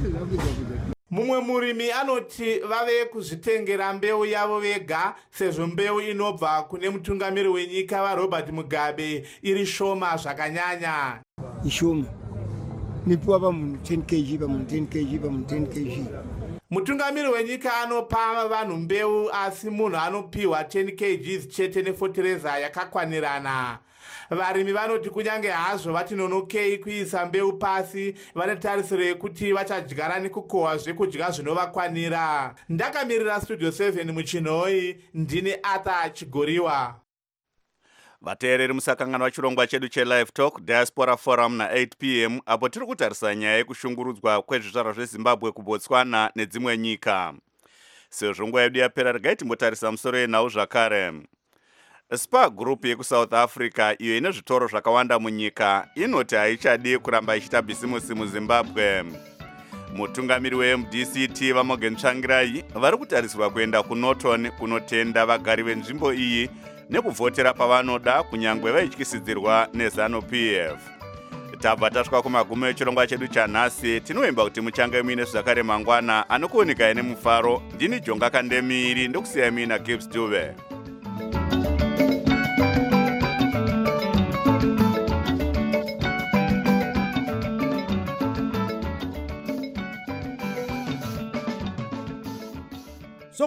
Mumwe murimi anoti vave kuzvitengera mbeu yavo vega sezvo mbeu inobva kune mutungamiri wenyika vaRobert Mugabe iri shoma zvakanyanya. Ishoma. Nipiwa pamunhu ten kilograms pamunhu ten kilograms pamunhu ten kilograms. Mutungamiri wenyika anopa vanhu mbeu asi munhu anopiwa ten kilograms chete nefotereza yakakwanirana. Varimi vanoti kunyange hazvo vati nonokei kuisa mbeu pasi, vanotarisiro yekuti vachadyara nekukohwa zvekudya zvinovakwanira. Ndakamirira Studio seven muchinhoi, ndini Arthur Chigoriwa. Vateereri musakanganwa chirongwa chedu cheLive Talk Diaspora Forum na eight p m apo tiri kutarisa nyaya yekushungurudzwa kwezvizvarwa zveZimbabwe kuBotswana nedzimwe nyika. Sezvo nguva yedu yapera, regai timbotarisa musoro yenhau zvakare. Spar Group yekuSouth Africa iyo ine zvitoro zvakawanda munyika inoti haichadi kuramba ichiita bhisimusi muZimbabwe. Mutungamiri weM D C T vaMorgan Tsvangirai vari kutarisirwa kuenda kuNorton kunotenda vagari venzvimbo iyi nekuvhotera pavanoda kunyangwe vaityisidzirwa neZANU-P F. Tabva tasvika kumagumo echirongwa chedu chanhasi. Tinoimba kuti muchange muine zvakare mangwana anokuoneka ine mufaro. Ndini Jonga Kandemiri ndokusiyai muina Gibbs Dube.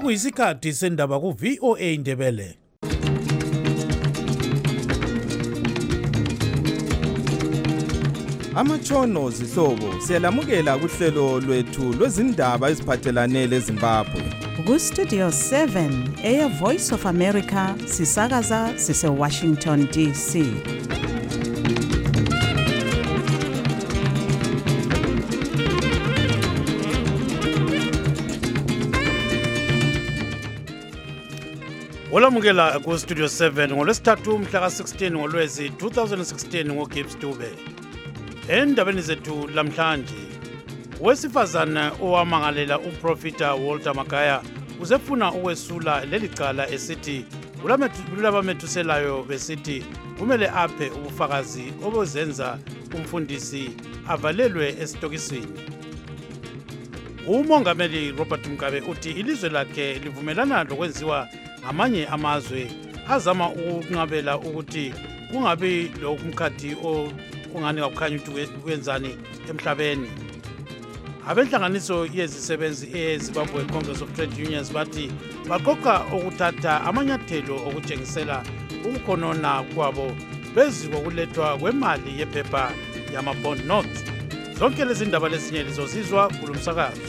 sokuyisikhathi sendaba ku-V O A Ndebele. Amatshono zihlobo siyalamukela kuhlelo lwethu lwezindaba eziphathelane leZimbabwe. Ku-Studio seven eya Voice of America sisakaza sise Washington D C. Olamukela ku-Studio seven ngolwesithathu mhla ka-sixteen ngolwezi two thousand sixteen ngoGibbs Dube. Endabeni zethu lamhlanje, owesifazana owamangalela uprofita Walter Magaya uzefuna ukwesula leli cala esithi kulabamethuselayo besithi kumele aphe ubufakazi obuzenza umfundisi avalelwe esitokisini. Umongameli Robert Mugabe uthi ilizwe lakhe livumelana lokwenziwa ngamanye amazwe azama ukunqabela ukuthi kungabi lokumkhathi ongani kakukhanya ukuthi kwenzani emhlabeni. Abenhlanganiso yezisebenzi eZimbabwe Congress of Trade Unions bathi baqoqa ukuthatha amanyathelo okutshengisela ukukhonona kwabo bezi kokulethwa kwemali yephepha yama-bond notes. Zonke lezi ndaba lezinye lizozizwa kulo msakazo.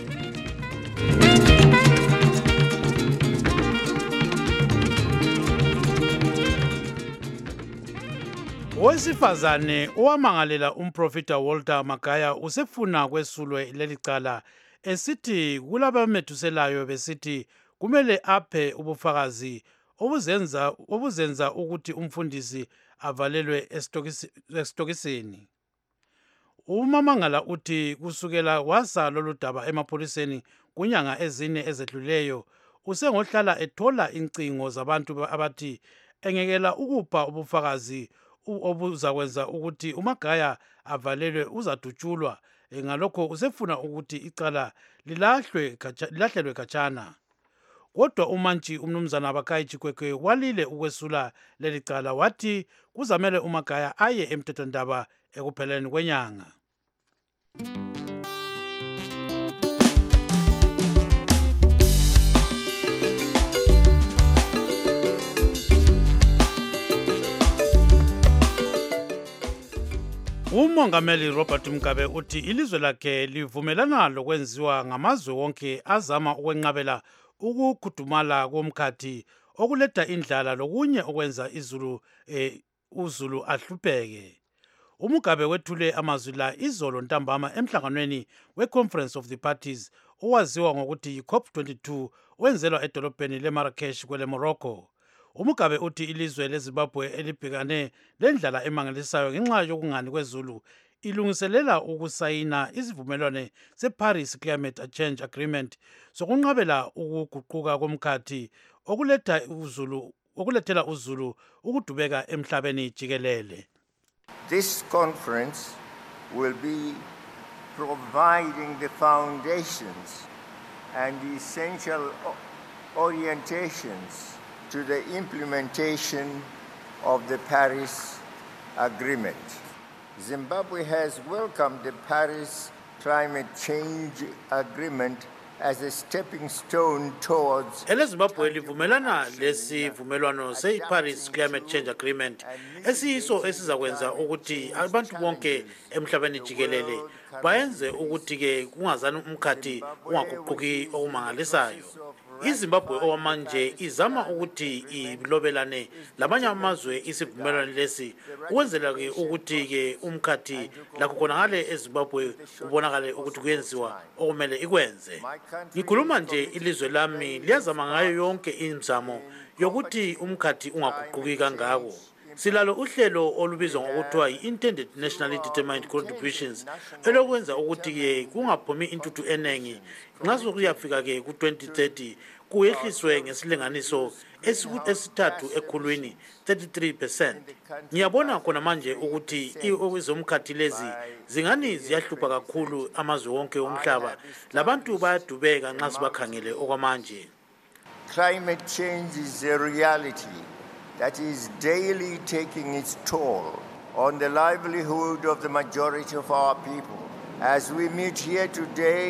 Owesifazane owamangalela umprofita Walter Magaya usefuna kwesulwe leli cala esithi kulabamethuselayo besithi kumele aphe ubufakazi obuzenza obuzenza ukuthi umfundisi avalelwe esitokisini. Umamangala uthi kusukela wasa lolu daba emapholiseni kunyanga ezine ezedluleyo usengohlala ethola incingo zabantu abathi engekela ukupha ubufakazi obuzakwenza ukuthi uMagaya avalelwe uzadutshulwa. Ngalokho usefuna ukuthi icala lilahlwe lilahlelwe khatshana. Kodwa umantshi umnumzana Abakayi Chikwekwe walile ukwesula leli cala wathi kuzamele uMagaya aye emthethwandaba ekupheleni kwenyanga. Umongameli Robert Mugabe uthi ilizwe lakhe livumelana lokwenziwa ngamazwe wonke azama ukwenqabela ukukhudumala komkhathi okuletha indlala lokunye okwenza izulu eh, uzulu ahlupheke. uMugabe wethule amazwi la izolo ntambama emhlanganweni we-Conference of the Parties owaziwa ngokuthi yi-C O P twenty-two wenzelwa edolobheni leMarrakesh kwele Morocco. uMugabe uthi ilizwe leZimbabwe elibhekane lendlala emangalisayo ngenxa yokungani kwezulu ilungiselela ukusayina isivumelwano seParis Climate Change Agreement sokunqabela ukuguquka komkhathi okuletha uzulu okulethela uzulu ukudubeka emhlabeni jikelele. This conference will be providing the foundations and the essential orientations to the implementation of the Paris Agreement. Zimbabwe has welcomed the Paris Climate Change Agreement as a stepping stone towards eleZimbabwe livumelana lesivumelwano se-Paris Climate Change Agreement esiyiso esizakwenza ukuthi abantu bonke emhlabeni jikelele bayenze ukuthi-ke kungazani umkhathi ungaguquki okumangalisayo. iZimbabwe owamanje izama ukuthi ilobelane lamanye amazwe isivumelwano lesi ukwenzela-ke ukuthi-ke umkhathi lakho khonakale eZimbabwe ubonakale ukuthi kuyenziwa okumele ikwenze. Ngikhuluma nje ilizwe lami liyazama ngayo yonke imizamo yokuthi umkhathi ungaguquki kangako. Silalo uhlelo olubizwa ngokuthiwa yi-Intended Nationally Determined Contributions elokwenza ukuthi-ke kungaphumi intuthu eningi nxa sokuyafika-ke ku-twenty thirty kuyehliswe ngesilinganiso esithathu ekhulwini thirty-three percent. Ngiyabona khona manje ukuthi ezomkhathi lezi zingani ziyahlupha kakhulu amazwe wonke omhlaba labantu bayadubeka nxa sibakhangele okwamanje. Climate change is a reality that is daily taking its toll on the livelihood of the majority of our people. As we meet here today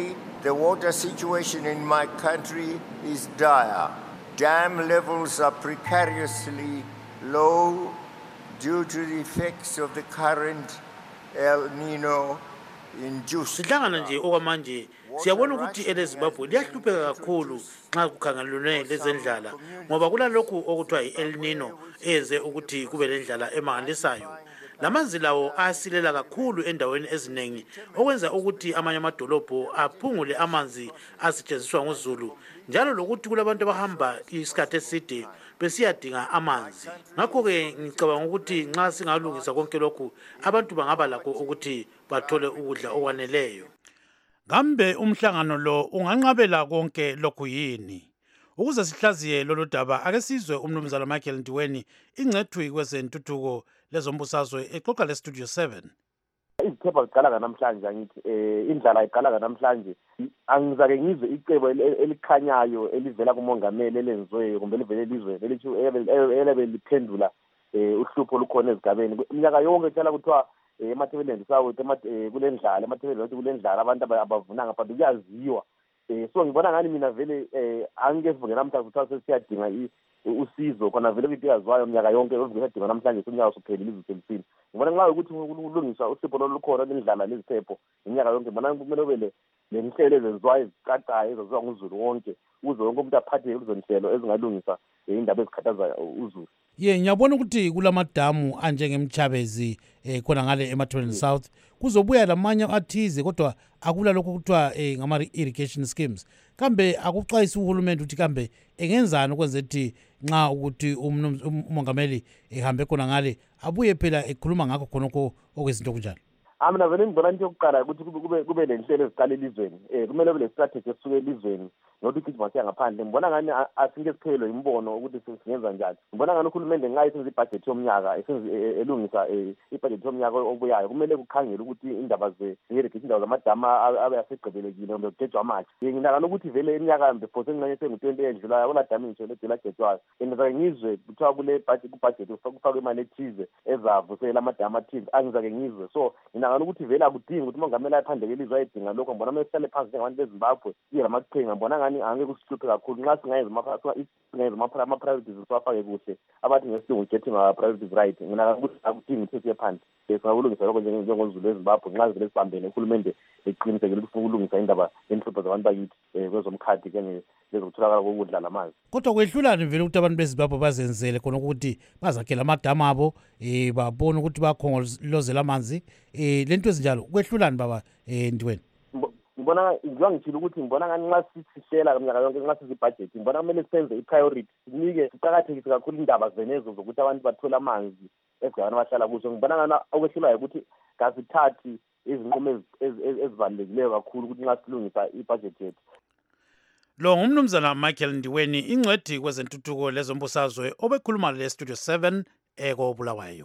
The water situation in my country is dire. Dam levels are precariously low due to the effects of the current El Nino induced. sihlangana nje okwamanje siyabona ukuthi elezimbabwe liyahlupheka kakhulu nxa kukhangelelwe lezendlala ngoba kulalokhu okuthiwa i-El Nino eze ukuthi kube lendlala emangalisayo. Lamanzi lawo asilela kakhulu endaweni eziningi okwenza ukuthi amanye amadolobho aphungule amanzi asetshenziswa nguzulu njalo lokuthi kulabantu abahamba isikhathi eside besiyadinga amanzi. Ngakho-ke ngicabanga ukuthi nxa singalungisa konke lokhu abantu bangaba lakho ukuthi bathole ukudla okwaneleyo. Kambe umhlangano lo unganqabela konke lokhu yini? Ukuze sihlaziye lolu daba ake sizwe umnumzana Michael Ndiweni ingcethwi kwezentuthuko lezombusazwe exoxa lestudio seven. Izikhepha ziqala namhlanje angithi eh indlala iqala namhlanje angizake ngizwe icebo elikhanyayo elivela kumongameli elenziwe kumbe livele elizwe lelithi elebe liphendula eh uhlupho lukhona ezigabeni iminyaka yonke tshala kuthiwa emathebeleni sawo kulendlala emathebeleni kulendlala abantu abavunanga but kuyaziwa eh so ngibona ngani mina vele eh angeke namhlanje kuthiwa sesiyadinga usizo khona vele ukuthi yazwayo umnyaka yonke ozingekadinga namhlanje umnyaka usuphelile iziselisini. Ngibona nxa ukuthi kulungiswa uhlupho lolukhona lendlala lezithepho iminyaka yonke bona kumele bele lenhlelo ezenziwayo eziqaqayo ezenziwa nguzulu wonke uze wonke umuntu aphathe kuzo nhlelo ezingalungisa indaba ezikhathaza uzulu. Ye ngiyabona ukuthi kulamadamu anjengemchabezi eh khona ngale eMathebeleni South kuzobuya lamanye athize kodwa akula lokho kuthiwa eh ngama irrigation schemes. Kambe akuxwayisa uhulumende ukuthi kambe engenzani ukwenza ukuthi nxa ukuthi umongameli ehambe khona ngale abuye phela ekhuluma ngakho khonoko okwezinto kunjalo. Amina vele ngibona into yokuqala ukuthi kube kube lenhlelo eziqala elizweni eh kumele kube strategy esuke elizweni nokuthi igijima siya ngaphandle. Ngibona ngani asike siphelo imbono ukuthi singenza njani. Ngibona ngani uhulumende ngayisenza ibudget yomnyaka esenza elungisa ibudget yomnyaka obuyayo kumele kukhangele ukuthi indaba ze irrigation indawo zamadama abe yasigqibelekile noma kugejwa amathe. Nginaka ukuthi vele eminyaka before sengqanye sengu-twenty edlulayo kula dam nje ledela gejwayo engizake ngizwe kuthiwa kule budget kubudget kufakwe imali ethize ezavusela amadama athize angizake ngizwe so ngina ukuthi vele akudingi ukuthi umongameli ayiphandle elizwe ayidinga lokho ngibona mase sihlale phansi njengabantu beZimbabwe siye lamaqhinga ngibona ngani angeke kusihluphe kakhulu nxa singayenza singayenza ama-priorities siwafake kuhle abathi ngesilungu getting our priorities right ngina ukuthi akudingi ukuthi siye phandle singakulungisa lokho njengozulu eZimbabwe nxa sivele sibambene uhulumende eqinisekile ukuthi ufuna ukulungisa indaba yenhlupho zabantu bakithi kwezomkhathi kanye lezokutholakala kokudla lamanzi. Kodwa kwehlulani vele ukuthi abantu beZimbabwe bazenzele khona ukuthi bazakhele amadamu abo eh babone ukuthi bakhongolozela amanzi eh lento ezinjalo kwehlulani baba eh Ndiweni. Ngibona ngiba ngithile ukuthi ngibona ngani nxa sihlela kamnyaka yonke nxa sizi budget ngibona kumele senze i-priority sinike siqakathekise kakhulu indaba zenezo zokuthi abantu bathola amanzi esigabeni abahlala kuzo. Ngibona ngani okwehlulayo ukuthi kasithathi izinqumo ezibalulekileyo kakhulu ukuthi nxa silungisa i-budget yethu. Lo ngumnumzana Michael Ndiweni ingcwethi kwezentuthuko lezombusazwe obekhuluma le studio seven eko Bulawayo.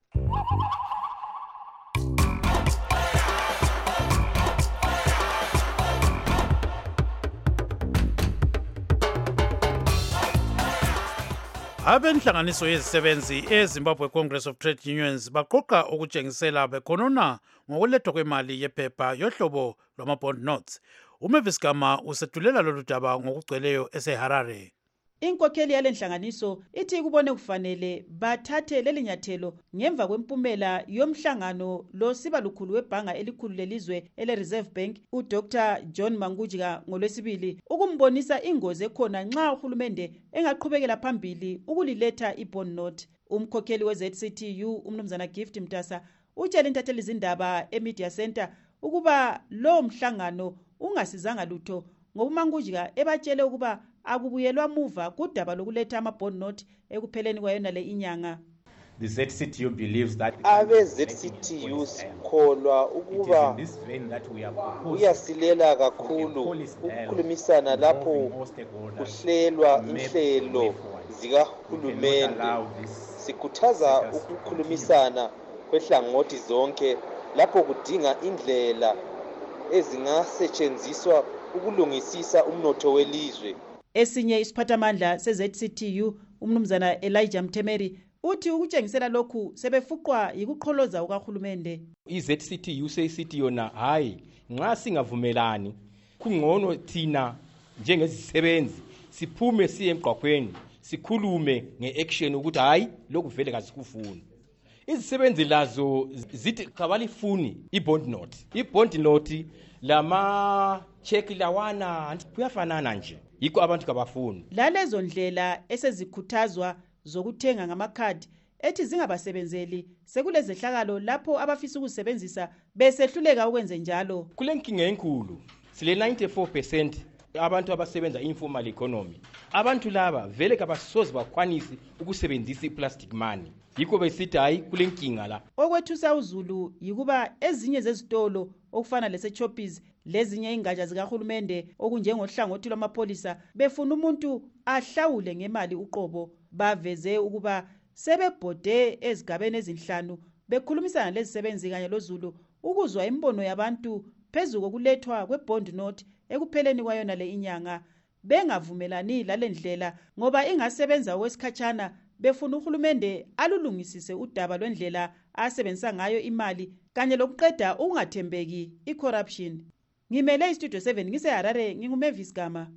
Abenhlanganiso yezisebenzi eZimbabwe Congress of Trade Unions baqoqa ukutshengisela bekhonona ngokulethwa kwemali yephepha yohlobo lwama-bond notes. uMavis Gama usethulela lolu daba ngokugcweleyo eseHarare. Inkokheli yalenhlanganiso ithi kubone kufanele bathathe leli nyathelo ngemva kwempumela yomhlangano lo siba lukhulu webhanga elikhulu lelizwe ele Reserve Bank uDr John Mangujika ngolwesibili ukumbonisa ingozi ekhona nxa uhulumende engaqhubekela phambili ukuliletha i-bond note. Umkhokheli we-Z C T U umnumzana Gift Mtasa utshela intatheli izindaba eMedia Center ukuba lo mhlangano ungasizanga lutho ngoba uMangujika ebatshele ukuba akubuyelwa muva kudaba lokuletha ama-bond note ekupheleni kwayona le inyanga. The Z C T U believes that abe-Z C T U sikholwa ukuba uyasilela kakhulu ukukhulumisana lapho kuhlelwa inhlelo zikahulumende. Sikhuthaza ukukhulumisana kwehlangothi zonke lapho kudinga indlela ezingasetshenziswa ukulungisisa umnotho welizwe. Esinye isiphathamandla se-Z C T U umnumzana Elijah Mtemeri uthi ukutshengisela lokhu sebefuqwa yikuqholoza ukahulumende. I-Z C T U seyisithi yona hayi nxa singavumelani kungcono thina njengezisebenzi siphume siye emgqaqweni sikhulume ngeaction ukuthi hayi lokhu vele kasikufuni. Izisebenzi lazo zithi kabalifuni ibond note. Ibond note lama check lawana kuyafanana nje. Yikho abantu kabafuni. Lalezo ndlela esezikhuthazwa zokuthenga ngamakhadi ethi zingabasebenzeli sekulezehlakalo lapho abafisa ukusebenzisa besehluleka ukwenze njalo. Kule nkinga enkulu sile ninety-four percent abantu abasebenza informal economy. Abantu laba vele kabasoze bakwanisi ukusebenzisa iplastic money. Yikho besithi hayi kule nkinga la. Okwethusa uZulu yikuba ezinye zezitolo okufana leseChoppies lezinye ingatsha zikahulumende okunjengohlangothi lwamapolisa befuna umuntu ahlawule ngemali uqobo. Baveze ukuba sebebhode ezigabeni ezinhlanu bekhulumisana lezisebenzi kanye loZulu ukuzwa imbono yabantu phezulu kokulethwa kwebond note ekupheleni kwayona le inyanga. Bengavumelani lalendlela ngoba ingasebenza okwesikhatshana befuna uhulumende alulungisise udaba lwendlela asebenzisa ngayo imali kanye lokuqeda ukungathembeki icorruption. Ngimele istudio seven ngise Harare nginguMavis Gama.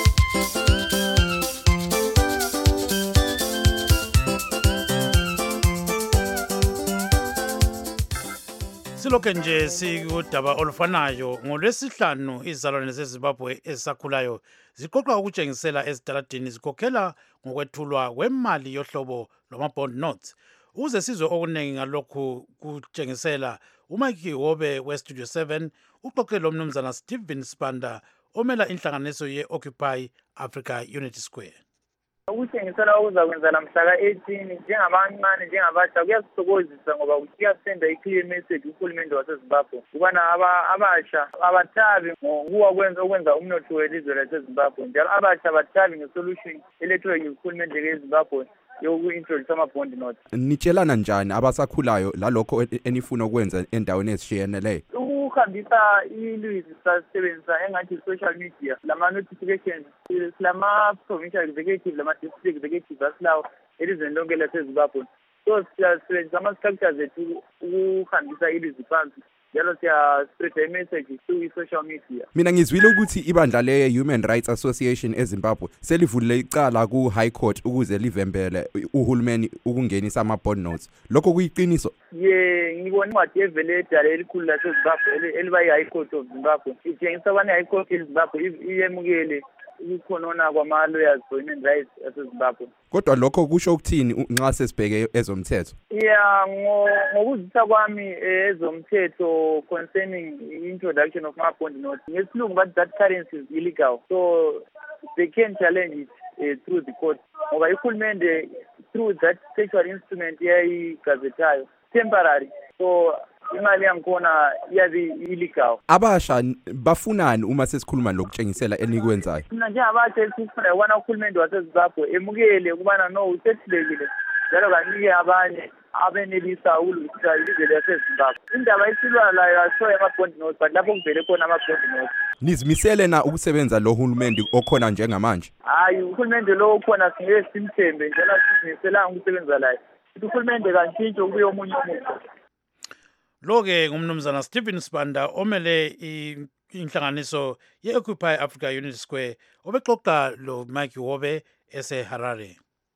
Siloke nje sikudaba olufanayo ngolwesihlanu izalwane zeZimbabwe esakhulayo ziqoqa ukutshengisela ezitaladini zikhokhela ngokwethulwa kwemali yohlobo lwama-bond notes. Uze sizwe okuningi ngalokhu kutshengisela uMike Wobe weStudio seven uxoxe lo mnumzana Stephen Spanda omela inhlanganiso ye-Occupy Africa Unity Square. Ukutshengisela okuzakwenza namhla ka-eighteen njengabancane njengabasha kuyasithokozisa ngoba kuyasenda i-clear message uhulumende waseZimbabwe ukubana abasha abathabi ngokuwa kwenza okwenza umnotho welizwe laseZimbabwe njalo abasha abathabi nge-solution elethwe yihulumende yeZimbabwe yoku-introduce ama-bond notes. Nitshelana njani abasakhulayo lalokho enifuna ukwenza endaweni ezishiyeneleyo? Ukuhambisa ilizwi sisebenzisa engathi social media lama-notifications silama-provincial executive lama-district executive asilawo elizweni lonke laseZimbabwe. So siyasebenzisa ama-structures ethu ukuhambisa ilizwi phansi njalo siya-spread i-message through i-social media. Mina ngizwile ukuthi ibandla le-Human Rights Association eZimbabwe selivulile icala ku-High Court ukuze livembele uhulumeni ukungenisa ama-bond notes. Lokho kuyiqiniso? Ye ngibona incwadi evele edala elikhulu laseZimbabwe eliba yi-High Court of Zimbabwe itshengisa ukubana i-High Court yeZimbabwe iyemukele ukukhonona kwama-lawyers for human rights aseZimbabwe. Kodwa lokho kusho ukuthini nxa sesibheke ezomthetho? Yeah, ngokuzisa kwami ezomthetho concerning introduction of my-bond notes ngesilungu bathi that currency is illegal, so they can challenge it uh, through the court ngoba ihulumende through that sexual instrument yayigazetayo temporary, so imali yangikhona iyabe illegal. Abasha bafunani uma sesikhuluma lokutshengisela enikwenzayo? Mina njengabasha esifuna ukubana uhulumende waseZimbabwe emukele ukubana no usehlulekile njalo kanike abanye abenelisa ukulungisa ilizwe laseZimbabwe. Indaba esilwa layo asoya ama-bond notes but lapho kuvele khona ama-bond notes. Nizimisele na ukusebenza lo hulumende okhona njengamanje? Hayi, uhulumende lo okhona singeke simthembe njalo simiselanga ukusebenza laye. Uhulumende kantshintshi ukuye omunye umuntu. Lo-ke ngumnumzana Stephen Spanda omele inhlanganiso ye-Occupy Africa Unity Square obexoxa lo Mike Wobe eseHarare.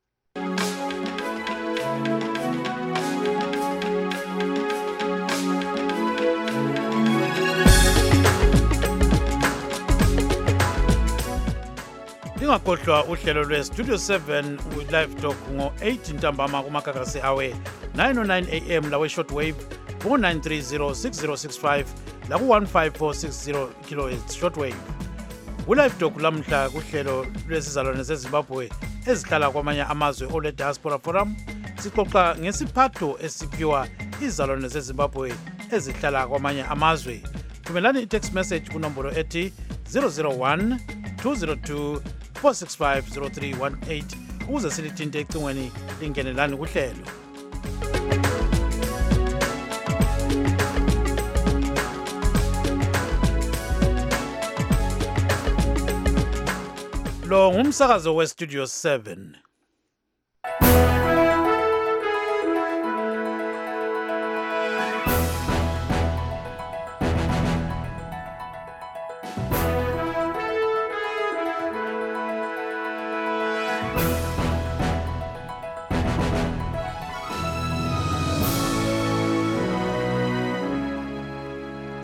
Lingakhohlwa uhlelo lwe-Studio seven live talk ngo-eight ntambama kumakakasi awe nine oh nine a m lawe shortwave four nine three zero six zero six five laku one five four six zero kilohertz shortwave. Ku-live talk lamhla kuhlelo lwesizalwane zeZimbabwe ezihlala kwamanye amazwe ole Diaspora Forum sixoxa ngesiphatho esiphiwa izalwane zeZimbabwe ezihlala kwamanye amazwe. Thumelani i-text message kunombolo ethi zero zero one two zero two four six five zero three one eight ukuze silithinte ecingweni lingenelani kuhlelo. Lo ngumsakazo weStudio seven.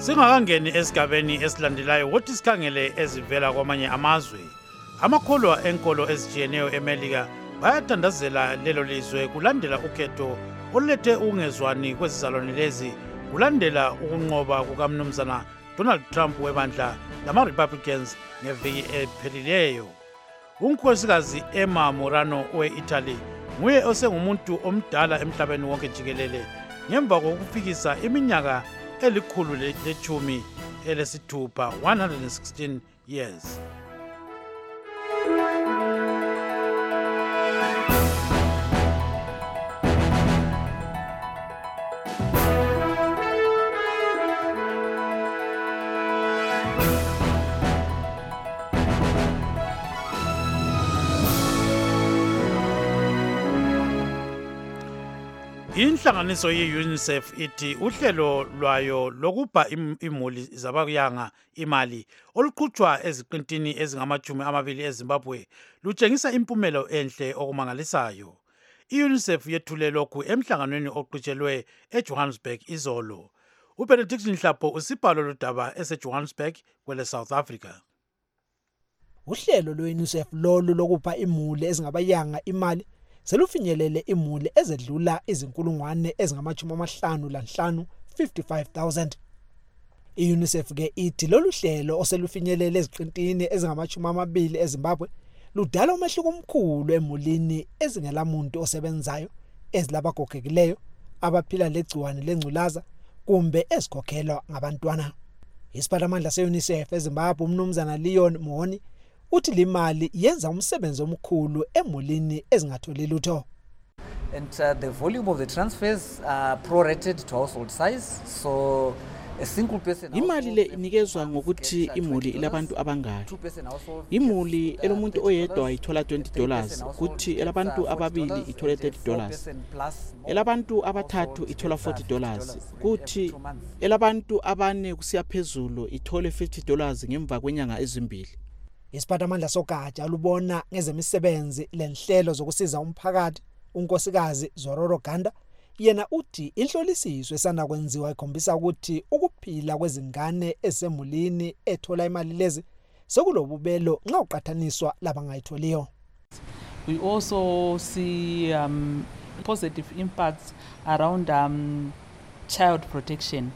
Singakangeni esigabeni esilandelayo wothi sikhangele ezivela kwamanye amazwe. Amakholwa enkolo ezitshiyeneyo eMelika bayathandazela lelo lizwe kulandela ukhetho olulethe ukungezwani kwezizalwane lezi kulandela ukunqoba kukamnumzana Donald Trump webandla lama-Republicans ngeviki ephelileyo. Unkhosikazi Emma Morano we-Italy nguye osengumuntu omdala emhlabeni wonke jikelele ngemva kokufikisa iminyaka elikhulu lechumi elesithupha one hundred sixteen years. Inhlanganiso ye-UNICEF ithi uhlelo lwayo lokupha imuli zabakuyanga imali oluqhutshwa eziqintini ezingamachumi amabili eZimbabwe lutshengisa impumelo enhle okumangalisayo. I-UNICEF yethule lokhu emhlanganweni oqhutshelwe eJohannesburg izolo. uBenedict Nhlapho usibhalo lodaba eseJohannesburg kwele South Africa. Uhlelo lwe-UNICEF lolu lokupha imuli ezingabayanga imali selufinyelele imuli ezedlula izinkulungwane ezingamachumi amahlanu lanhlanu fifty-five thousand. I-UNICEF ke ithi lolu hlelo oselufinyelele eziqintini ezingamachumi amabili eZimbabwe ludala umehluko omkhulu emulini ezingelamuntu osebenzayo ezilabagogekileyo abaphila legciwane lengculaza kumbe ezikhokhelwa ngabantwana. Isiphathimandla se-UNICEF eZimbabwe umnumzana Leon Mohoni uthi limali yenza umsebenzi omkhulu emulini ezingatholi lutho. And uh, the volume of the transfers are prorated to household size, so a single person imali le inikezwa ngokuthi imuli ilabantu abangayo. Imuli elomuntu oyedwa ithola twenty dollars, kuthi elabantu ababili ithola thirty dollars. Elabantu abathathu ithola forty dollars, kuthi elabantu abane kusiya phezulu ithole fifty dollars ngemva kwenyanga ezimbili. Isiphathimandla sogatsha lubona ngezemisebenzi lenhlelo zokusiza umphakathi unkosikazi Zororo Ganda yena uthi inhlolisiso esana kwenziwa ikhombisa ukuthi ukuphila kwezingane esemulini ethola imali lezi sekulobubelo nxa uqathaniswa labangayitholiyo. We also see um, positive impacts around um, child protection.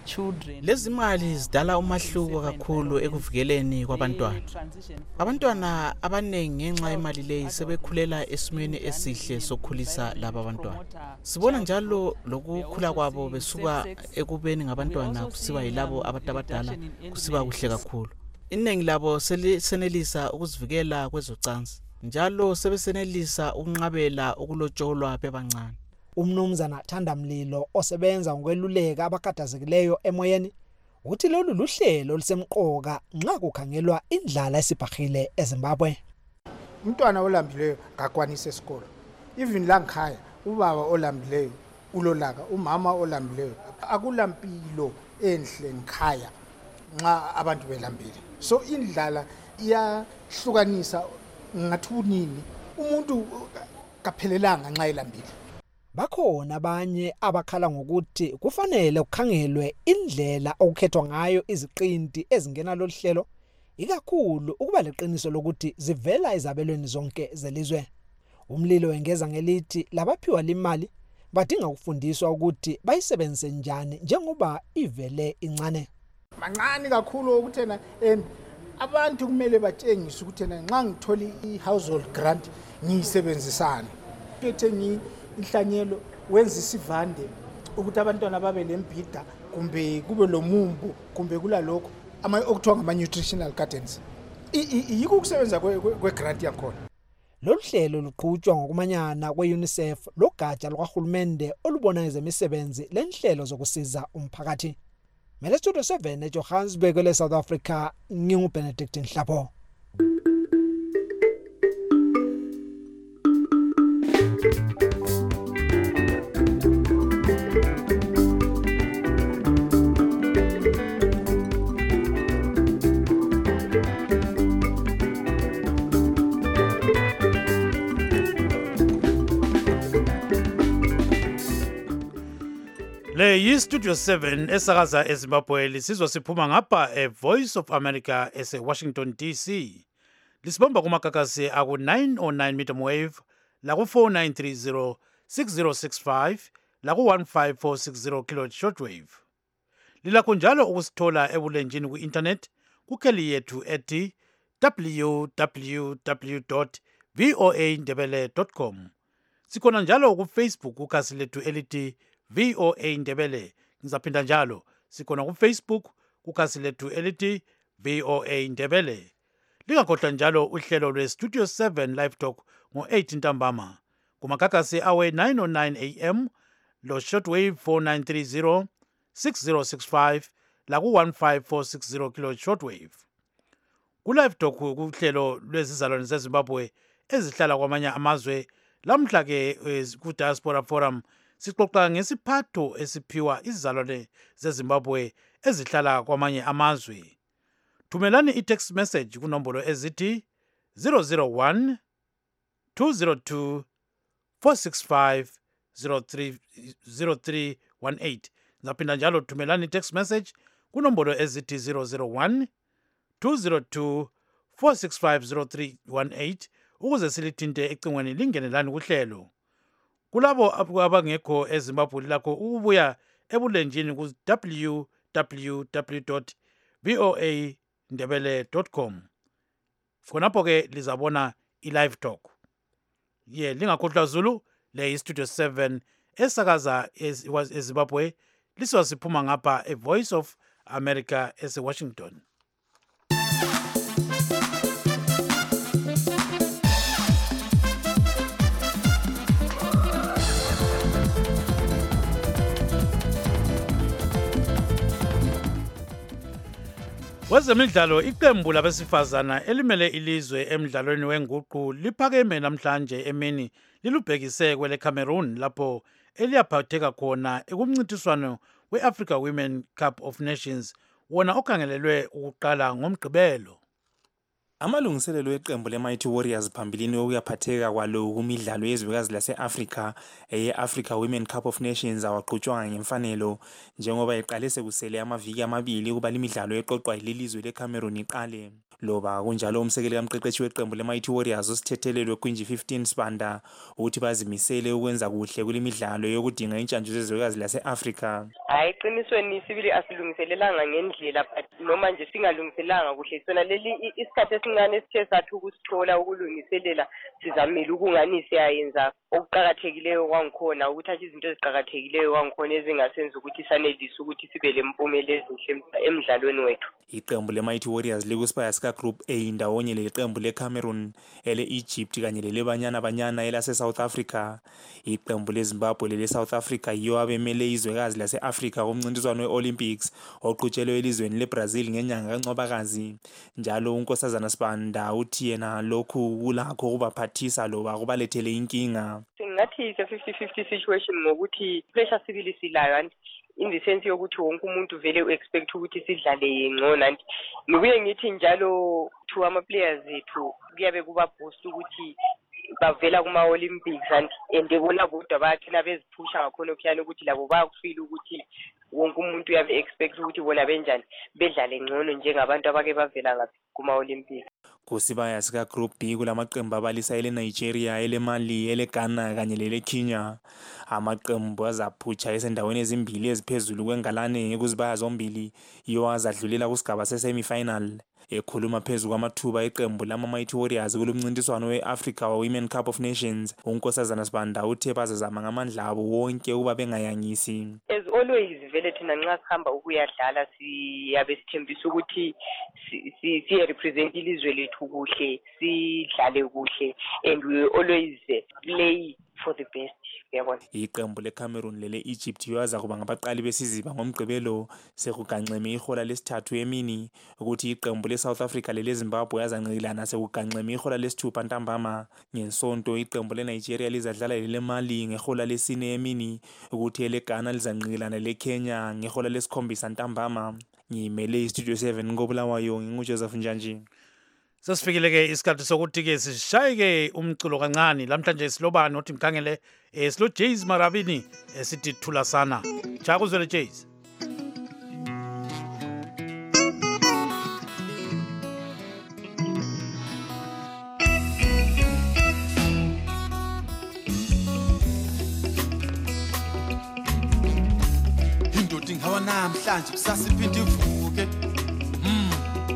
Lezi mali zidala umahluko kakhulu ekuvikeleni kwabantwana. Abantwana abanengi ngenxa yemali leyi sebekhulela esimweni esihle sokukhulisa laba bantwana. Sibona njalo lokukhula kwabo besuka ekubeni ngabantwana kusiba yilabo abatabadala kusiba kuhle kakhulu. Iningi labo selisenelisa ukuzivikela kwezocansi. Njalo sebesenelisa ukunqabela ukulotsholwa bebancane. Umnumzana Thandamlilo osebenza ngokweluleka abakhathazekileyo emoyeni uthi lolu luhlelo olusemqoka nxa kukhangelwa indlala esibhahile eZimbabwe. Umntwana olambileyo ngakwanisa esikolo. Even la ngikhaya ubaba olambileyo ulolaka, umama olambileyo akulampilo enhle ngikhaya nxa abantu belambile. So indlala iyahlukanisa ngathi unini umuntu kaphelelanga nxa elambile. Bakhona abanye abakhala ngokuthi kufanele ukhangelwe indlela okukhethwa ngayo iziqinti ezingena lohlelo ikakhulu ukuba leqiniso lokuthi zivela izabelweni zonke zelizwe. Umlilo wengeza ngelithi labaphiwa limali badinga ukufundiswa ukuthi bayisebenzise njani njengoba ivele incane. Mancane kakhulu ukuthena and abantu kumele batshengise ukuthena nxa ngitholi i-household grant ngiyisebenzisana. Phethe ngi inhlanyelo wenza isivande ukuthi abantwana babe lembhida kumbe kube lomumbu kumbe kula lokho ama okuthiwa ngama nutritional gardens. Yiko ukusebenza kwe grant yakhona. Lolu hlelo luqhutshwa ngokumanyana kwe-UNICEF logatsha lukahulumende olubona ngezemisebenzi lenhlelo zokusiza umphakathi. Mele Studio seven eJohannesburg le South Africa nginguBenedict Nhlapho. Le yi Studio seven esakaza eZimbabwe lisizwa siphuma ngapha e Voice of America ese Washington D C. Lisibamba kumakakasi aku nine oh nine medium wave la ku four nine three zero six zero six five la ku one five four six zero kilohertz shortwave. Lilakho njalo ukusithola ebulenjini ku internet kukheli yethu ethi w w w dot voa ndebele dot com. Sikhona njalo ku Facebook kukhasi lethu elithi V O A Ndebele. Ngizaphinda njalo sikhona ku Facebook kukhasi lethu elithi V O A Ndebele. Lingakhohlwa njalo uhlelo lwe Studio seven Live Talk ngo eight ntambama kumakakasi awe nine oh nine A M lo shortwave four nine three zero six zero six five la ku one five four six zero kilohertz shortwave. Ku Live Talk kuhlelo lwezizalwane zeZimbabwe ezihlala kwamanye amazwe. Lamhla ke ku Diaspora Forum sixoxa ngesiphatho esiphiwa izizalwane zeZimbabwe ezihlala kwamanye amazwe. Thumelani i-text message kunombolo ezithi zero zero one two zero two four six five zero three one eight. Ngaphinda njalo thumelani i-text message kunombolo ezithi zero zero one two zero two four six five zero three one eight ukuze silithinte ecingweni lingenelani kuhlelo. Kulabo abangekho eZimbabwe lakho ukubuya ebulenjini ku w w w dot voa ndebele dot com. Khonapho ke lizabona i-live talk. Ye lingakhohlwa Zulu le Studio seven esakaza eZimbabwe liswa siphuma ngapha e Voice of America ese Washington. Wezemidlalo iqembu labesifazana elimele ilizwe emidlalweni wenguqu liphakeme namhlanje emini lilubhekise kwele Cameroon lapho eliyaphatheka khona ekumncintiswano we-Africa Women Cup of Nations wona okhangelelwe ukuqala ngomgqibelo. Amalungiselelo eqembu le-Mighty Warriors phambilini okuyaphatheka kwalo kumidlalo yezwekazi lase-Africa eye-Africa Women Cup of Nations awaqhutshwanga ngemfanelo njengoba eqale sekusele amaviki amabili kuba limidlalo eqoqwa yilelizwe leCameroon iqale. Loba kunjalo umsekeli kamqeqeshi weqembu le-Mighty Warriors usithethelelwe kwinji fifteen Sibanda ukuthi bazimisele ukwenza kuhle kulimidlalo yokudinga intshantshu zezwekazi lase-Africa. Hayi qinisweni sibili asilungiselelanga ngendlela noma nje singalungiselanga kuhle sona leli isikhathi esincane sithe sathi ukusithola ukulungiselela sizamile ukungani siyayenza okuqhakathekileyo kwangikhona ukuthatha izinto eziqhakathekileyo kwangikhona ezingasenza ukuthi sanelise ukuthi sibe lempumelelo ezinhle emidlalweni wethu. Iqembu le-Mighty Warriors liku-Spire Ska Group A ndawonye leqembu le-Cameroon ele-Egypt kanye lelebanyana banyana elase-South Africa. Iqembu leZimbabwe lele-South Africa yiyo abemele izwekazi lase-Africa kumncintiswano we-Olympics oqhutshelwe elizweni leBrazil ngenyanga kaNcwabakazi. Njalo unkosazana Sibanda uthi yena lokhu kulakho ukubaphathisa loba kubalethele inkinga. Singathi it's a fifty fifty situation ngokuthi pressure sibili silayo and in the sense yokuthi wonke umuntu vele u-expect ukuthi sidlale ngcono and ngibuye ngithi njalo to ama-players ethu kuyabe kuba-boost ukuthi bavela kuma-Olympics and and bona bodwa bayathina beziphusha ngakhona okuyani ukuthi labo bayakufila ukuthi wonke umuntu uyabe expect ukuthi bona benjani bedlale ngcono njengabantu abake bavela ngaphi kuma-Olympics. Kusibaya Ska Group B kulamaqembu abalisa ele-Nigeria, ele-Mali, ele-Ghana kanye lele-Kenya. Amaqembu azaphutsha esendaweni ezimbili eziphezulu kwengalane ekuzibaya zombili yiwo azadlulela kusigaba se-semi-final. Ekhuluma phezu kwamathuba eqembu lama-Mighty Warriors kulomncintiswano we-Africa Women Cup of Nations, unkosazana Sibanda uthe bazazama ngamandla abo wonke ukuba bengayangisi. As always vele thina nxa sihamba ukuyadlala siyabe sithembisa ukuthi siye-represent ilizwe lethu kuhle, sidlale kuhle and we always play for the best. Yabona. Iqembu leCameroon lele-Egypt yaza kuba ngabaqali besiziba ngomgqibelo sekuganxeme ihola lesithathu emini ukuthi iqembu le-South Africa lele-Zimbabwe yazanqilana sekuganxeme ihola lesithupha ntambama. Ngensonto iqembu le-Nigeria lizadlala lele-Mali ngehola lesine emini ukuthi ele-Ghana lizanqilana le-Kenya ngehola lesikhombisa ntambama. Ngimele iStudio seven ngobulawayo nginguJoseph Njanji. Sesifikile ke isikhathi sokuthi ke sishayeke umculo kancane lamhlanje silobani othi mkhangele eh silo Jays Marabini esithi thula sana. cha kuzwele Chase. Indoda ingawa namhlanje kusasa iphinde ivuke. Mm.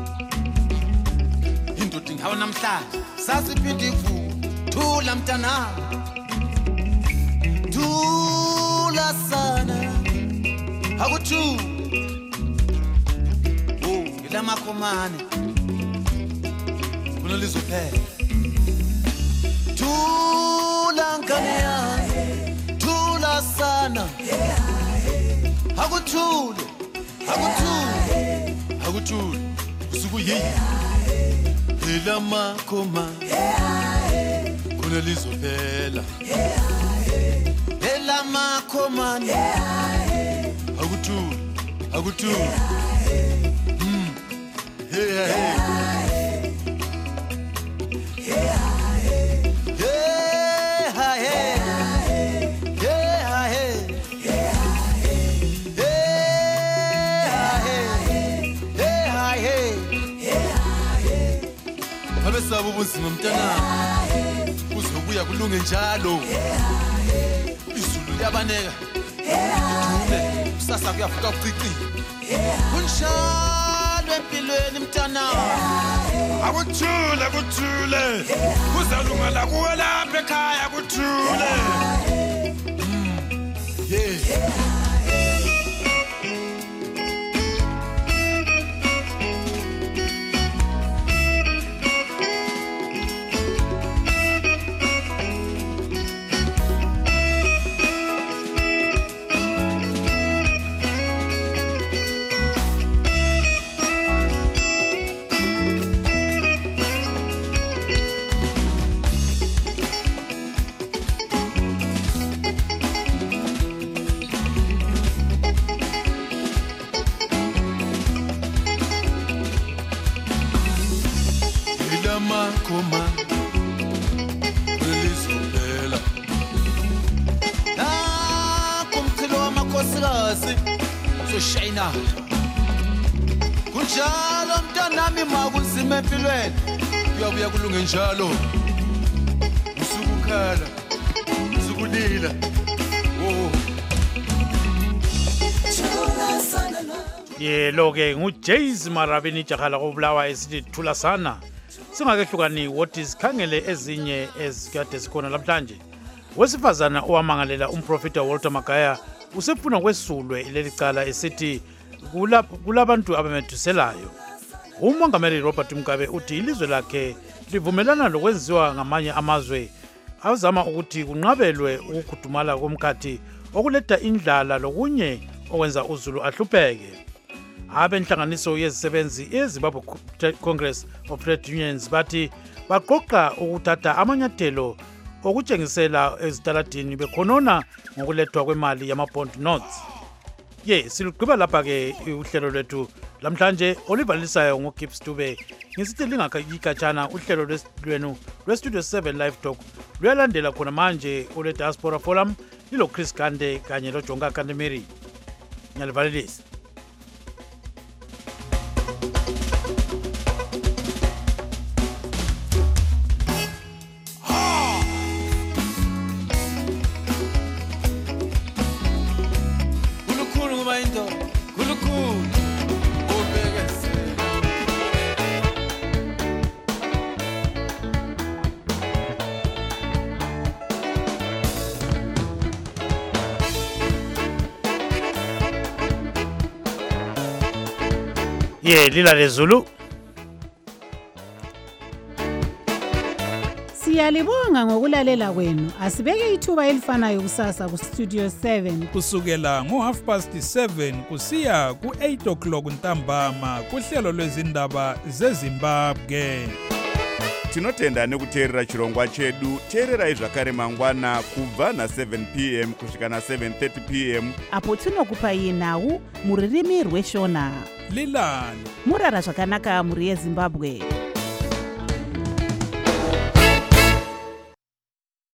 Indoda ingawa namhlanje kusasa iphinde ivuke. Thula mntana. Thula sana. Akuthula. Oh, ila makhomane. Kunolizophela. Thula ngane yami. Thula sana. Akuthule. Akuthule. Akuthule. Usuku yeyi. Ila makhomane. Kunolizophela. Ela makhomane. Akuthule. Akuthule. Mm. Hey hey. Hey hey. Abesaba ubunzima mntana uzobuya kulunge njalo izulu liyabaneka idume kusasa kuyafuka ucici kunjalo empilweni mntana akuthule akuthule kuzalunga la kuwe lapha ekhaya akuthule yeah. Koma Elizabela La kumthilo wamakhosikazi soshayina kunjalo mntanami makunzima empilweni uyabuya kulunge njalo usukukhala usukulila oh Yelo ke nguJays Marabeni Jakhala kobulawa esithi thula sana. Singakehlukani what is khangele ezinye ezikade sikhona namhlanje. Wesifazana owamangalela umprofita Walter Magaya usefuna kwesulwe leli cala esithi kulabantu abamethuselayo. Umongameli Robert Mugabe uthi ilizwe lakhe livumelana lokwenziwa ngamanye amazwe azama ukuthi kunqabelwe ukukhudumala komkhathi okuletha indlala lokunye okwenza uZulu ahlupheke. Abenhlanganiso yezisebenzi eZimbabwe Congress of Trade Unions bathi baqoqa ukuthatha amanyathelo okutshengisela ezitaladini bekhonona ngokulethwa kwemali yama-bond notes. Ye silugqiba lapha ke uhlelo lwethu lamhlanje olivalisayo ngoGibbs Dube ngisithi lingakayikatshana uhlelo lwenu lwestudio seven live talk luyalandela khona manje ule diaspora forum lilo Chris Kande kanye lo Jonga Kandemiri. Ngiyalivalelisa. Ye lila lezulu Siyalibonga ngokulalela kwenu. Asibeke ithuba elifanayo kusasa ku Studio seven kusukela ngo half past seven kusiya ku eight o'clock ntambama kuhlelo lwezindaba zeZimbabwe. Tinotenda nekuteerera chirongwa chedu. Teererai zvakare mangwana kubva na seven p m kusvika na seven thirty p m apo tinokupai nhau muririmi rweshona. Lilani murara zvakanaka muri yeZimbabwe.